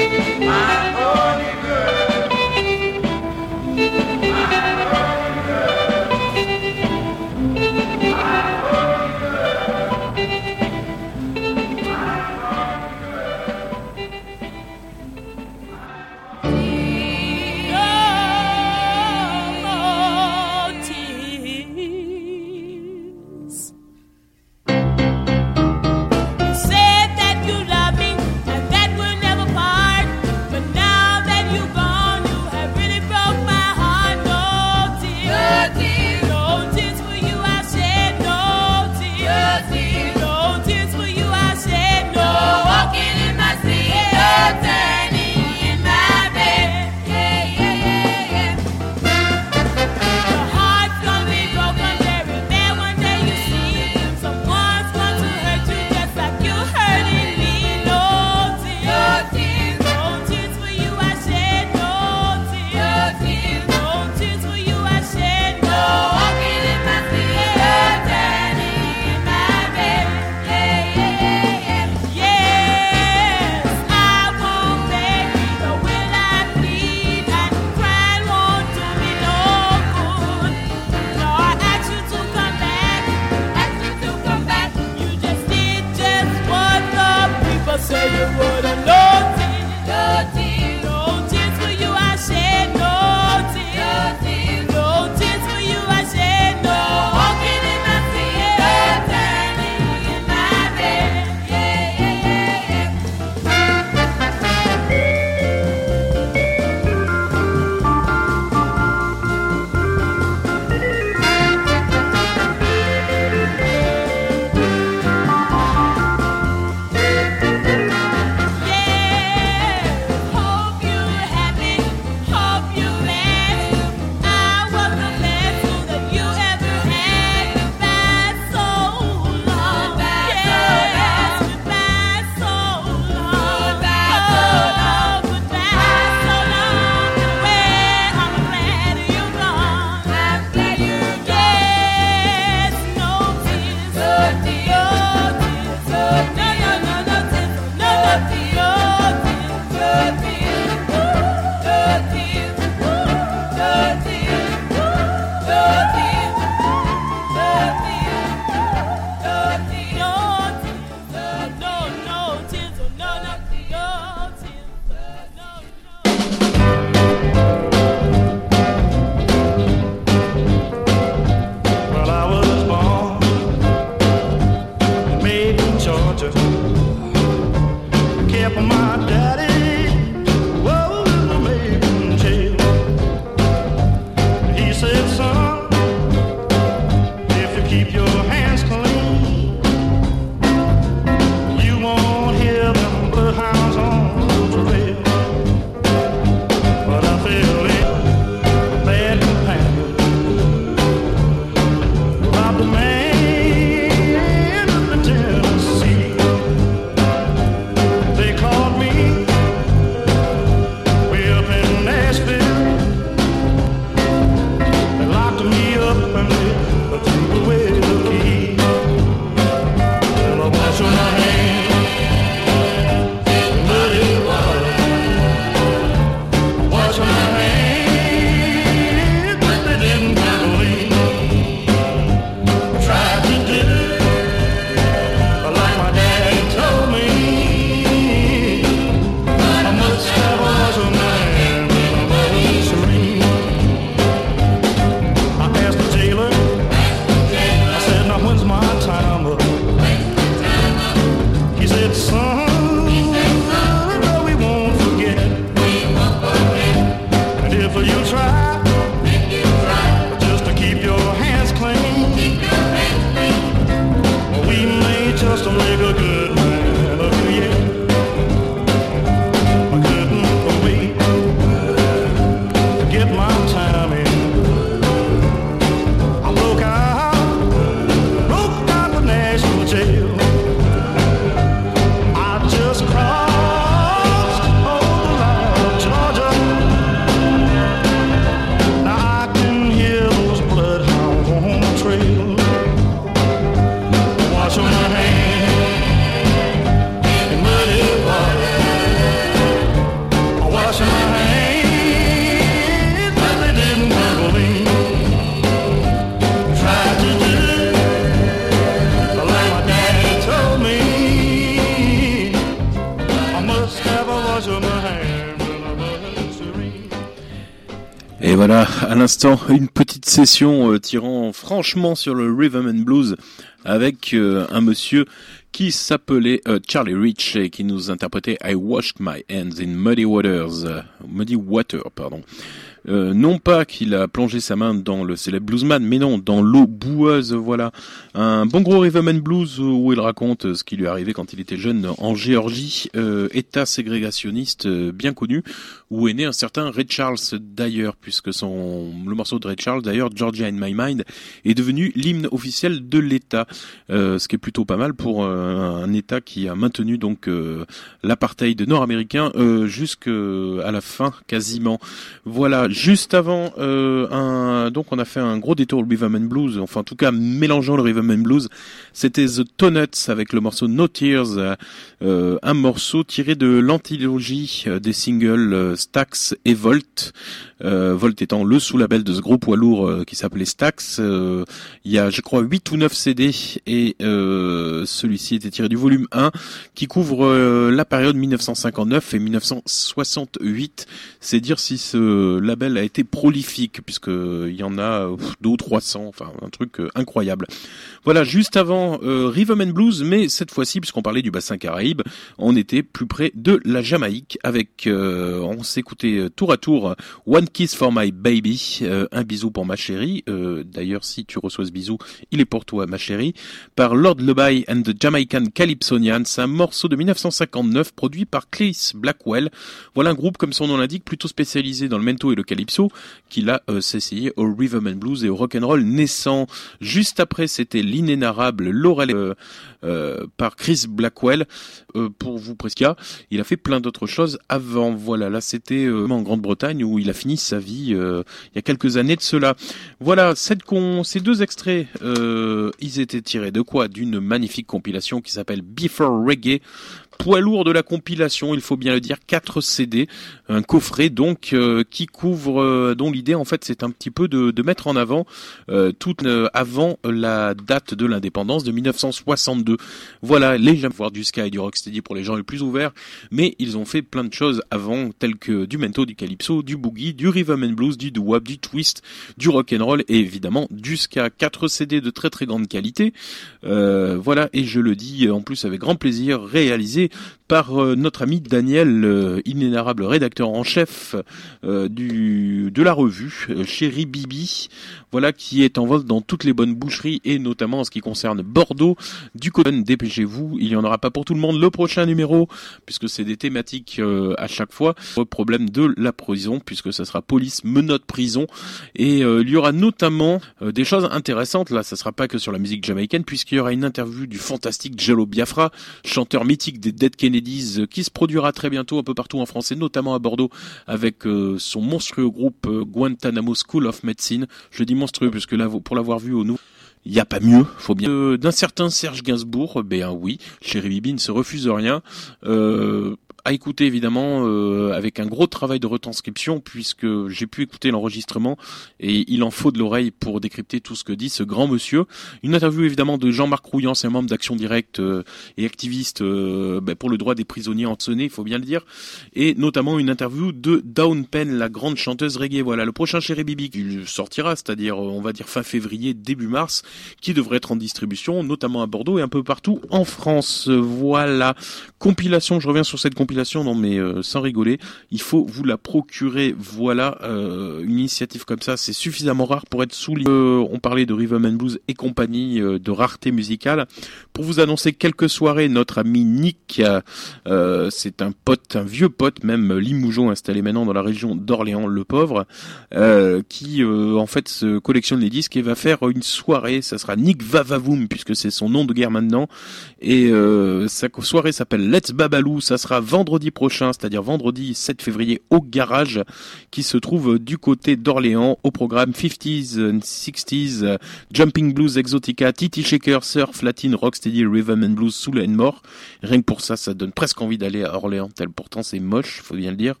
Voilà, à l'instant, une petite session euh, tirant franchement sur le rhythm and blues avec euh, un monsieur qui s'appelait euh, Charlie Rich et qui nous interprétait I Washed My Hands in Muddy Waters, euh, Muddy Water, pardon. Euh, non pas qu'il a plongé sa main dans le célèbre bluesman, mais non, dans l'eau boueuse, voilà. Un bon gros rhythm and blues où il raconte ce qui lui est arrivé quand il était jeune en Géorgie, euh, état ségrégationniste euh, bien connu, où est né un certain Ray Charles d'ailleurs, puisque son le morceau de Ray Charles, d'ailleurs, Georgia in My Mind, est devenu l'hymne officiel de l'État, euh, ce qui est plutôt pas mal pour euh, un État qui a maintenu donc euh, l'apartheid nord-américain euh, jusqu'à la fin quasiment. Voilà. Juste avant, euh, un, donc on a fait un gros détour le rhythm and blues, enfin en tout cas mélangeant le rhythm and blues. C'était The Tonuts avec le morceau No Tears, euh, un morceau tiré de l'anthologie des singles euh, Stax et Volt. Euh, Volt étant le sous-label de ce gros poids lourd euh, qui s'appelait Stax. Euh, il y a, je crois, huit ou neuf C D et euh, celui-ci était tiré du volume un qui couvre euh, la période dix-neuf cent cinquante-neuf et dix-neuf cent soixante-huit. C'est dire si ce label a été prolifique, puisque il y en a deux ou trois cents, enfin un truc euh, incroyable. Voilà, juste avant euh, Rhythm and Blues, mais cette fois-ci, puisqu'on parlait du bassin Caraïbe, on était plus près de la Jamaïque avec, euh, on s'écoutait euh, tour à tour One Kiss for My Baby, euh, un bisou pour ma chérie. Euh, d'ailleurs, si tu reçois ce bisou, il est pour toi, ma chérie. Par Lord Lullaby and the Jamaican Calypsonians, un morceau de dix-neuf cent cinquante-neuf produit par Cleese Blackwell. Voilà un groupe, comme son nom l'indique, plutôt spécialisé dans le mento et le calypso, qui là euh, s'essayait au rhythm and blues et au rock'n'roll naissant. Juste après, c'était l'inénarrable Laurel euh, euh, par Chris Blackwell. Euh, pour vous presque, il a fait plein d'autres choses avant. Voilà, là c'était euh, en Grande-Bretagne où il a fini sa vie euh, il y a quelques années de cela. Voilà, cette con, ces deux extraits, euh, ils étaient tirés de quoi? D'une magnifique compilation qui s'appelle Before Reggae. Poids lourd de la compilation, il faut bien le dire, quatre C D, un coffret donc euh, qui couvre, euh, dont l'idée en fait c'est un petit peu de, de mettre en avant euh, tout euh, avant la date de l'indépendance de dix-neuf cent soixante-deux. Voilà, les gens voir du ska et du rocksteady pour les gens les plus ouverts, mais ils ont fait plein de choses avant, telles que du mento, du calypso, du boogie, du rhythm and blues, du doo-wop, du twist, du rock'n'roll et évidemment du ska. Quatre C D de très très grande qualité. Euh, voilà, et je le dis en plus avec grand plaisir, réalisé par euh, notre ami Daniel, euh, inénarrable rédacteur en chef euh, du de la revue euh, Chéri Bibi, voilà, qui est en vol dans toutes les bonnes boucheries et notamment en ce qui concerne Bordeaux. Du coup, dépêchez-vous, il y en aura pas pour tout le monde le prochain numéro, puisque c'est des thématiques euh, à chaque fois. Le problème de la prison, puisque ça sera police, menottes, prison, et euh, il y aura notamment euh, des choses intéressantes. Là, ça sera pas que sur la musique jamaïcaine, puisqu'il y aura une interview du fantastique Jello Biafra, chanteur mythique des Dead Kennedys, qui se produira très bientôt un peu partout en France et notamment à Bordeaux avec euh, son monstrueux groupe euh, Guantanamo School of Medicine. Je dis monstrueux puisque là, pour l'avoir vu au nouveau, il n'y a pas mieux, faut bien. Euh, d'un certain Serge Gainsbourg, ben oui, Chéri Bibi ne se refuse rien. Euh, à écouter évidemment euh, avec un gros travail de retranscription, puisque j'ai pu écouter l'enregistrement et il en faut de l'oreille pour décrypter tout ce que dit ce grand monsieur. Une interview évidemment de Jean-Marc Rouillant, c'est un membre d'Action Directe euh, et activiste euh, ben, pour le droit des prisonniers emprisonnés, il faut bien le dire, et notamment une interview de Dawn Penn, la grande chanteuse reggae. Voilà, le prochain Chéri Bibi qui sortira, c'est-à-dire on va dire fin février, début mars, qui devrait être en distribution, notamment à Bordeaux et un peu partout en France. Voilà, compilation, je reviens sur cette compilation, non mais euh, sans rigoler, il faut vous la procurer. Voilà, euh, une initiative comme ça, c'est suffisamment rare pour être souligné. Euh, on parlait de Rhythm and Blues et compagnie, euh, de rareté musicale. Pour vous annoncer quelques soirées, notre ami Nick, euh, c'est un pote, un vieux pote, même limoujon installé maintenant dans la région d'Orléans, le pauvre, euh, qui euh, en fait se collectionne les disques et va faire une soirée. Ça sera Nick Vavavoum puisque c'est son nom de guerre maintenant, et euh, sa soirée s'appelle Let's Babaloo. Ça sera vendredi prochain, c'est-à-dire vendredi sept février au Garage, qui se trouve du côté d'Orléans. Au programme fifties and sixties, uh, Jumping Blues Exotica, Titi Shaker, Surf, Latin, Rocksteady, Rhythm and Blues, Soul and More. Rien que pour ça, ça donne presque envie d'aller à Orléans, tel pourtant c'est moche, faut bien le dire.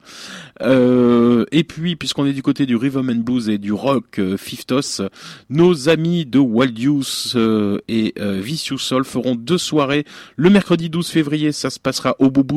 Euh, et puis, puisqu'on est du côté du Rhythm and Blues et du rock, euh, Fiftos, nos amis de Wild Youth euh, et euh, Vicious Soul feront deux soirées. Le mercredi douze février, ça se passera au Boubouz en scène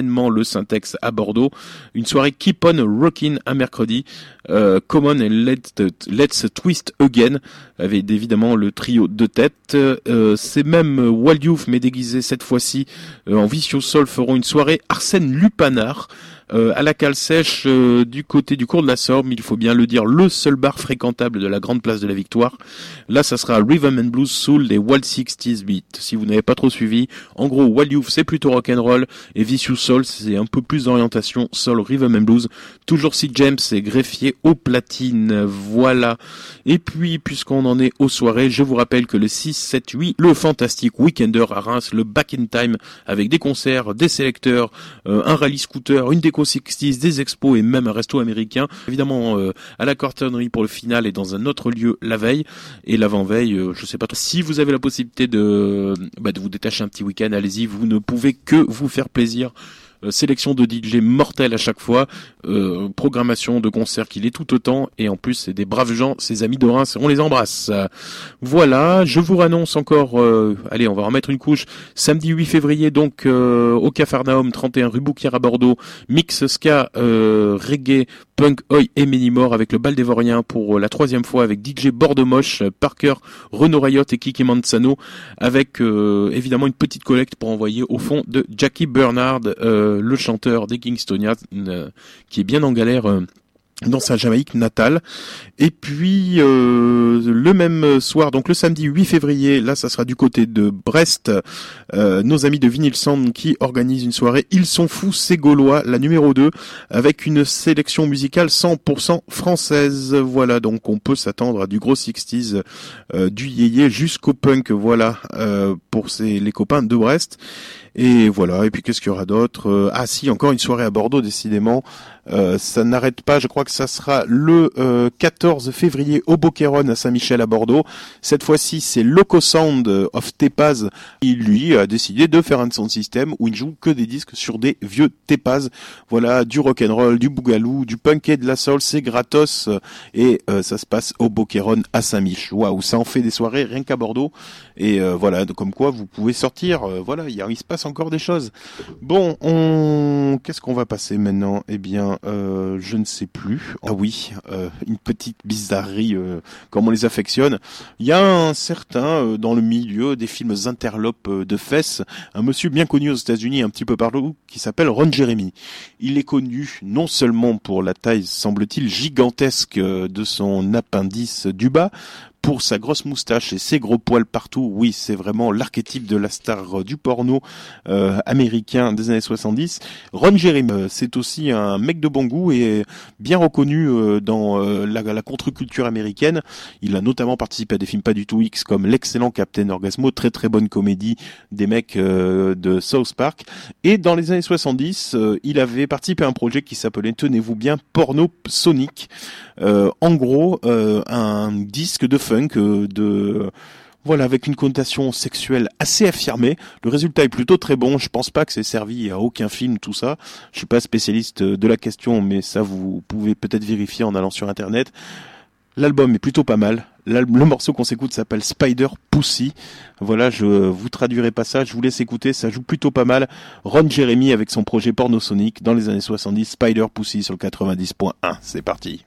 pleinement le Syntex à Bordeaux. Une soirée Keep on Rockin' un mercredi. Euh, Common et Let's, Let's Twist Again, avec évidemment le trio de tête. Euh, c'est même Wild Youth, mais déguisé cette fois-ci euh, en Vicious Soul, feront une soirée Arsène Lupanard. Euh, à la cale sèche euh, du côté du cours de la Sorbe, il faut bien le dire, le seul bar fréquentable de la grande place de la Victoire. Là, ça sera Rhythm and Blues Soul des Wild sixties Beat. Si vous n'avez pas trop suivi, en gros, Wild Youth c'est plutôt rock'n'roll et Vicious Soul c'est un peu plus d'orientation soul, Rhythm and Blues. Toujours si James est greffier au platine. Voilà. Et puis, puisqu'on en est aux soirées, je vous rappelle que le six, sept, huit, le fantastique Weekender à Reims, le Back in Time avec des concerts, des sélecteurs, euh, un rallye scooter, une déco sixties, des expos et même un resto américain. Évidemment, euh, à la Cortonnerie pour le final et dans un autre lieu la veille. Et l'avant-veille, euh, je sais pas trop. Si vous avez la possibilité de, bah, de vous détacher un petit week-end, allez-y, vous ne pouvez que vous faire plaisir. Euh, sélection de D J mortels à chaque fois, euh, programmation de concerts qu'il est tout autant, et en plus c'est des braves gens, ses amis de Reims, on les embrasse. Euh, voilà, je vous annonce encore, euh, allez on va en mettre une couche, samedi huit février donc euh, au Capharnaüm, trente et un rue Bouquière à Bordeaux, mix ska, euh, reggae, punk, oi et Ménimore avec le Bal des Vauriens pour la troisième fois avec D J Bordemoche, Parker, Renaud Rayot et Kiki Manzano, avec euh, évidemment une petite collecte pour envoyer au fond de Jackie Bernard, euh, le chanteur des Kingstonians, euh, qui est bien en galère euh, dans sa Jamaïque natale. Et puis euh, le même soir, donc le samedi huit février, là ça sera du côté de Brest, euh, nos amis de Vinyl Sound qui organisent une soirée Ils sont fous, c'est gaulois, la numéro deux, avec une sélection musicale cent pour cent française. Voilà, donc on peut s'attendre à du gros sixties, euh, du yéyé jusqu'au punk, voilà, euh, pour ces, les copains de Brest. Et voilà, et puis qu'est-ce qu'il y aura d'autre? euh, Ah si, encore une soirée à Bordeaux, décidément. Euh, ça n'arrête pas, je crois que ça sera le euh, quatorze février au Boqueron à Saint-Michel à Bordeaux. Cette fois-ci, c'est Loco Sound of Tepaz. Il, lui, a décidé de faire un sound system où il joue que des disques sur des vieux Tepaz. Voilà, du rock'n'roll, du boogaloo, du punk et de la soul, c'est gratos. Et euh, ça se passe au Boqueron à Saint-Mich. Waouh, ça en fait des soirées rien qu'à Bordeaux. Et euh, voilà, comme quoi vous pouvez sortir. Euh, voilà, il, y a, il se passe encore des choses. Bon, on... qu'est-ce qu'on va passer maintenant? Eh bien, euh, je ne sais plus. Ah oui, euh, une petite bizarrerie, euh, comme on les affectionne. Il y a un certain, euh, dans le milieu des films interlopes euh, de fesses, un monsieur bien connu aux États-Unis, un petit peu partout, qui s'appelle Ron Jeremy. Il est connu non seulement pour la taille, semble-t-il, gigantesque euh, de son appendice du bas, pour sa grosse moustache et ses gros poils partout. Oui, c'est vraiment l'archétype de la star du porno euh, américain des années soixante-dix. Ron Jeremy, euh, c'est aussi un mec de bon goût et bien reconnu euh, dans euh, la, la contre-culture américaine. Il a notamment participé à des films pas du tout X comme l'excellent Captain Orgasmo, très très bonne comédie des mecs euh, de South Park. Et dans les années soixante-dix, euh, il avait participé à un projet qui s'appelait, tenez-vous bien, Porno Sonic. Euh, en gros, euh, un disque de funk, euh, de voilà, avec une connotation sexuelle assez affirmée. Le résultat est plutôt très bon. Je pense pas que c'est servi à aucun film, tout ça. Je suis pas spécialiste de la question, mais ça vous pouvez peut-être vérifier en allant sur Internet. L'album est plutôt pas mal. Le morceau qu'on s'écoute s'appelle Spider Pussy. Voilà, je vous traduirai pas ça, je vous laisse écouter, ça joue plutôt pas mal. Ron Jeremy avec son projet Porno Sonic dans les années soixante-dix, Spider Pussy sur le quatre-vingt-dix point un. C'est parti.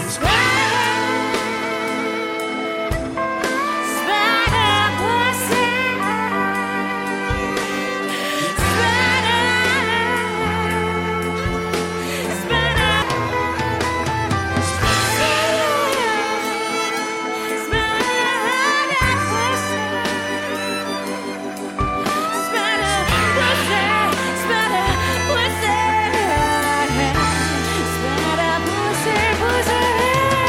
Pussy, pussy.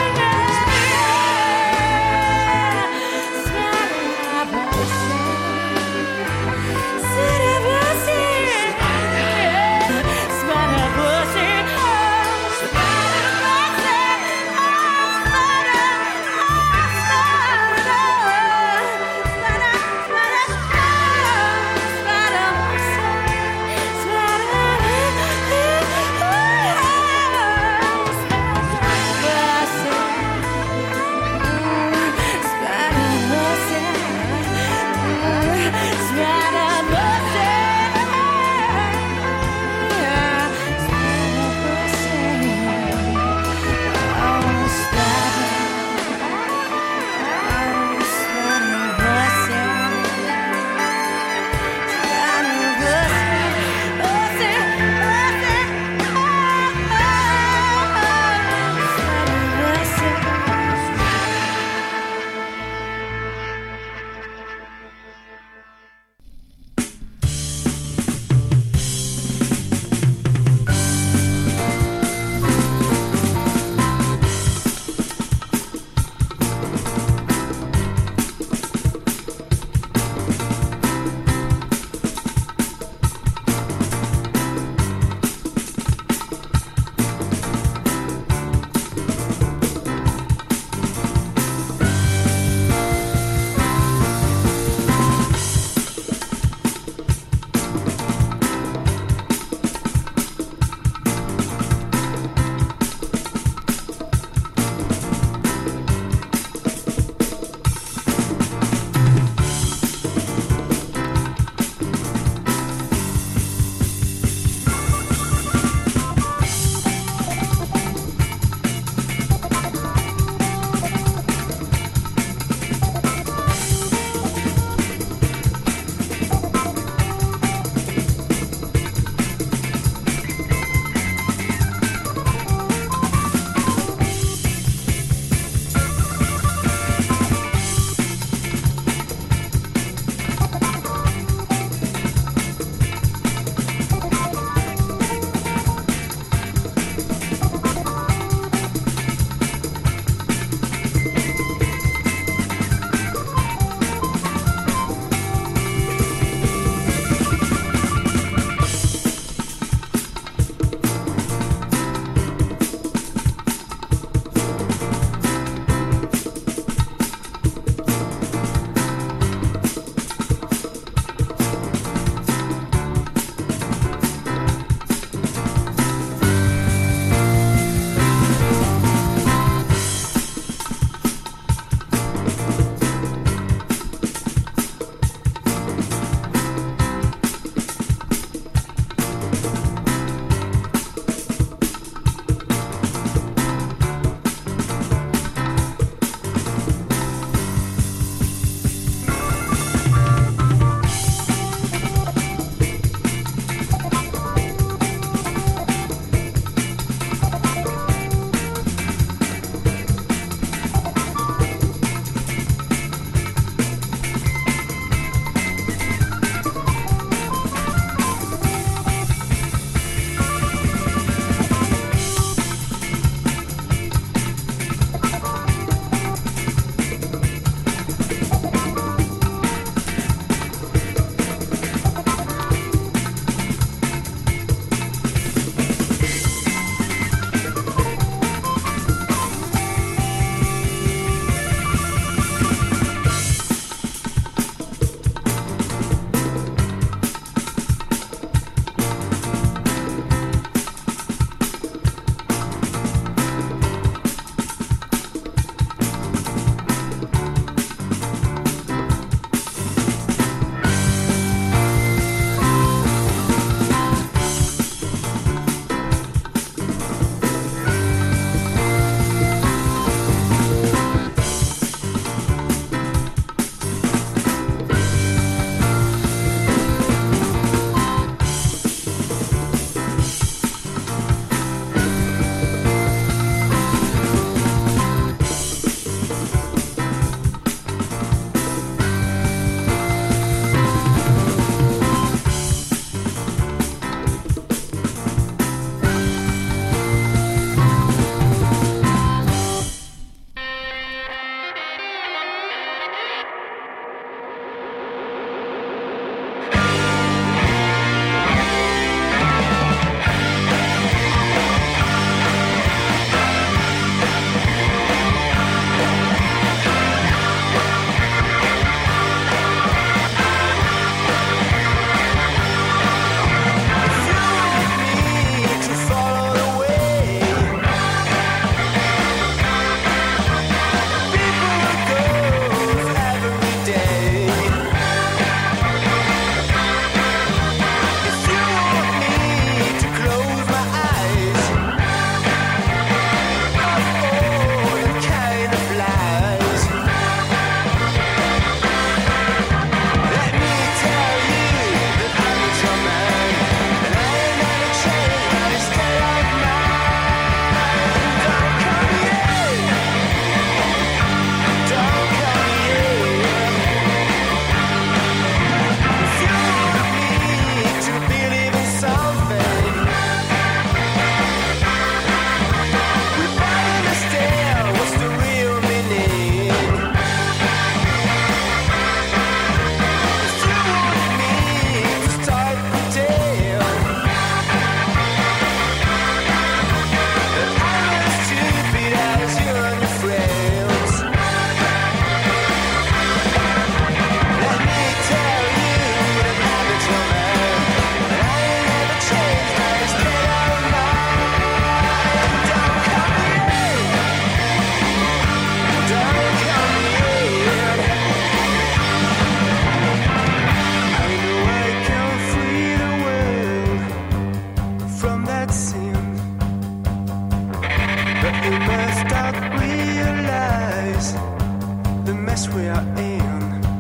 we are in.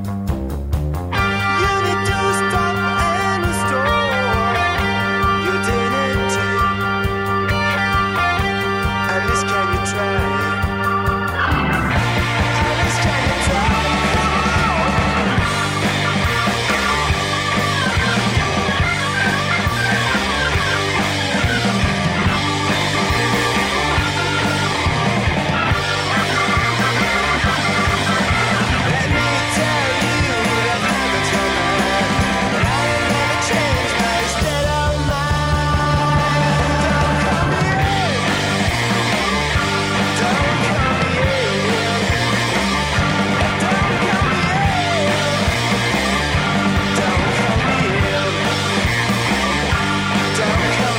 You need to stop and restore your dignity. At least can you try? At least can you try? Let me tell you that never turn back. But I ain't never changed my state of mind. Don't come here. Don't come here. Don't come here. Don't come here. Don't come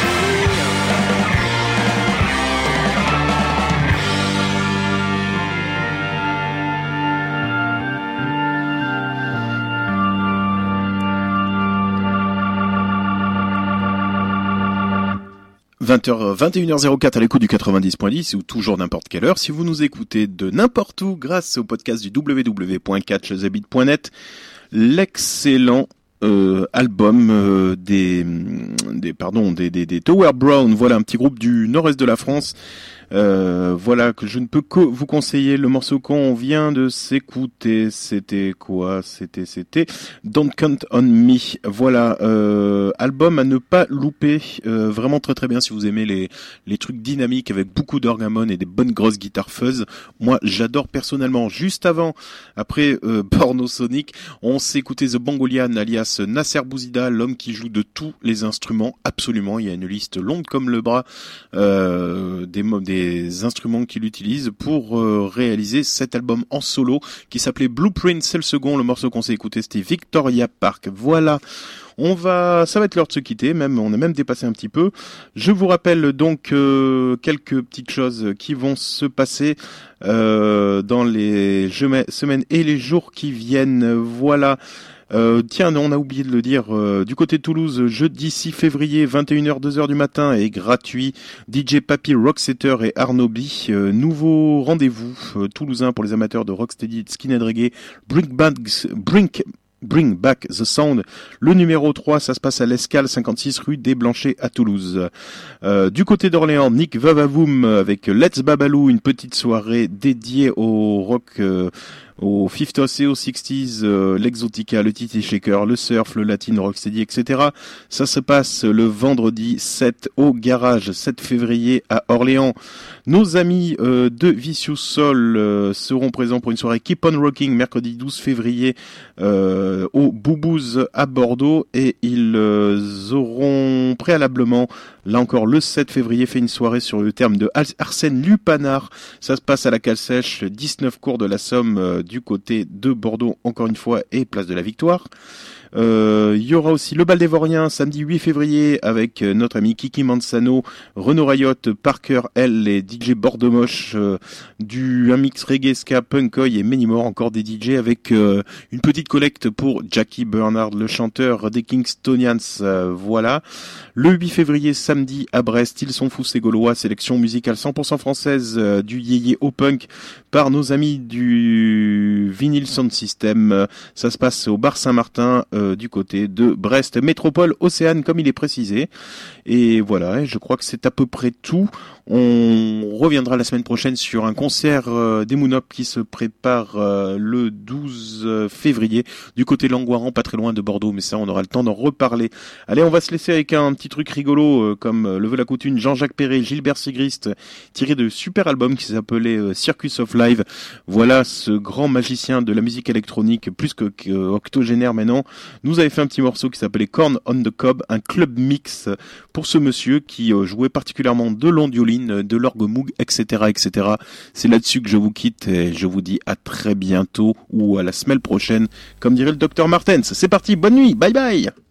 vingt heures, vingt et une heures zéro quatre à l'écoute du quatre-vingt-dix point dix ou toujours n'importe quelle heure. Si vous nous écoutez de n'importe où grâce au podcast du w w w point catch the beat point net, l'excellent euh, album euh, des, des, pardon, des, des, des Tower Brown, voilà un petit groupe du nord-est de la France. Euh, voilà que je ne peux que vous conseiller. Le morceau qu'on vient de s'écouter, c'était quoi? C'était c'était Don't Count on Me. Voilà, euh, album à ne pas louper. Euh, vraiment très très bien si vous aimez les les trucs dynamiques avec beaucoup d'orgamon et des bonnes grosses guitares fuzz. Moi, j'adore personnellement. Juste avant, après euh, Porno Sonic, on s'est écouté The Bongolian alias Nasser Bouzida, l'homme qui joue de tous les instruments. Absolument, il y a une liste longue comme le bras euh, des des des instruments qu'il utilise pour euh, réaliser cet album en solo qui s'appelait Blueprint. C'est le second. Le morceau qu'on s'est écouté, c'était Victoria Park. Voilà. On va, ça va être l'heure de se quitter. Même, on a même dépassé un petit peu. Je vous rappelle donc euh, quelques petites choses qui vont se passer euh, dans les semaines et les jours qui viennent. Voilà. Euh, tiens, on a oublié de le dire, euh, du côté de Toulouse, jeudi six février, vingt et une heures, deux heures du matin, est gratuit. D J Papy, Rocksetter et Arnaud B. Euh, nouveau rendez-vous euh, toulousain pour les amateurs de rocksteady, de skinhead reggae. Bring back, bring, Bring Back the Sound. Le numéro trois, ça se passe à l'Escale, cinquante-six rue des Blanchers à Toulouse. Euh, du côté d'Orléans, Nick Vavavoum avec Let's Babaloo, une petite soirée dédiée au rock, euh, au fifties et aux sixties, euh, l'exotica, le titi shaker, le surf, le latin rocksteady, et cetera. Ça se passe le vendredi sept au garage, sept février à Orléans. Nos amis euh, de Vicious Soul euh, seront présents pour une soirée Keep on Rocking mercredi douze février euh, au Boubouze à Bordeaux, et ils euh, auront préalablement, là encore le sept février, fait une soirée sur le terme de Arsène Lupanard. Ça se passe à la Cale Sèche, dix-neuf cours de la Somme, euh, du côté de Bordeaux encore une fois, et place de la Victoire. Il euh, y aura aussi le Bal des Vauriens samedi huit février avec euh, notre ami Kiki Mansano, Renaud Rayotte, Parker L et D J Bordemoche, euh, du un mix reggae, ska, punkoy et many more, encore des D J avec euh, une petite collecte pour Jackie Bernard, le chanteur des Kingstonians. Euh, voilà. Le huit février samedi à Brest, ils sont fous ces Gaulois, sélection musicale cent pour cent française euh, du yéyé au punk par nos amis du Vinyl Sound System. Ça se passe au bar Saint-Martin euh, du côté de Brest Métropole Océane, comme il est précisé. Et voilà, je crois que c'est à peu près tout. On reviendra la semaine prochaine sur un concert euh, des Moonop qui se prépare euh, le douze février du côté de Langoiran, pas très loin de Bordeaux, mais ça on aura le temps d'en reparler. Allez, on va se laisser avec un petit truc rigolo euh, comme euh, le veut la coutume, Jean-Jacques Perret, Gilbert Sigrist, tiré de super album qui s'appelait euh, Circus of Live. Voilà, ce grand magicien de la musique électronique, plus que, que euh, octogénaire maintenant, nous avait fait un petit morceau qui s'appelait Corn on the Cob, un club mix pour ce monsieur qui euh, jouait particulièrement de l'ondioline, de l'orgue moog, et cetera, et cetera. C'est là-dessus que je vous quitte et je vous dis à très bientôt ou à la semaine prochaine, comme dirait le docteur Martens. C'est parti, bonne nuit, bye bye.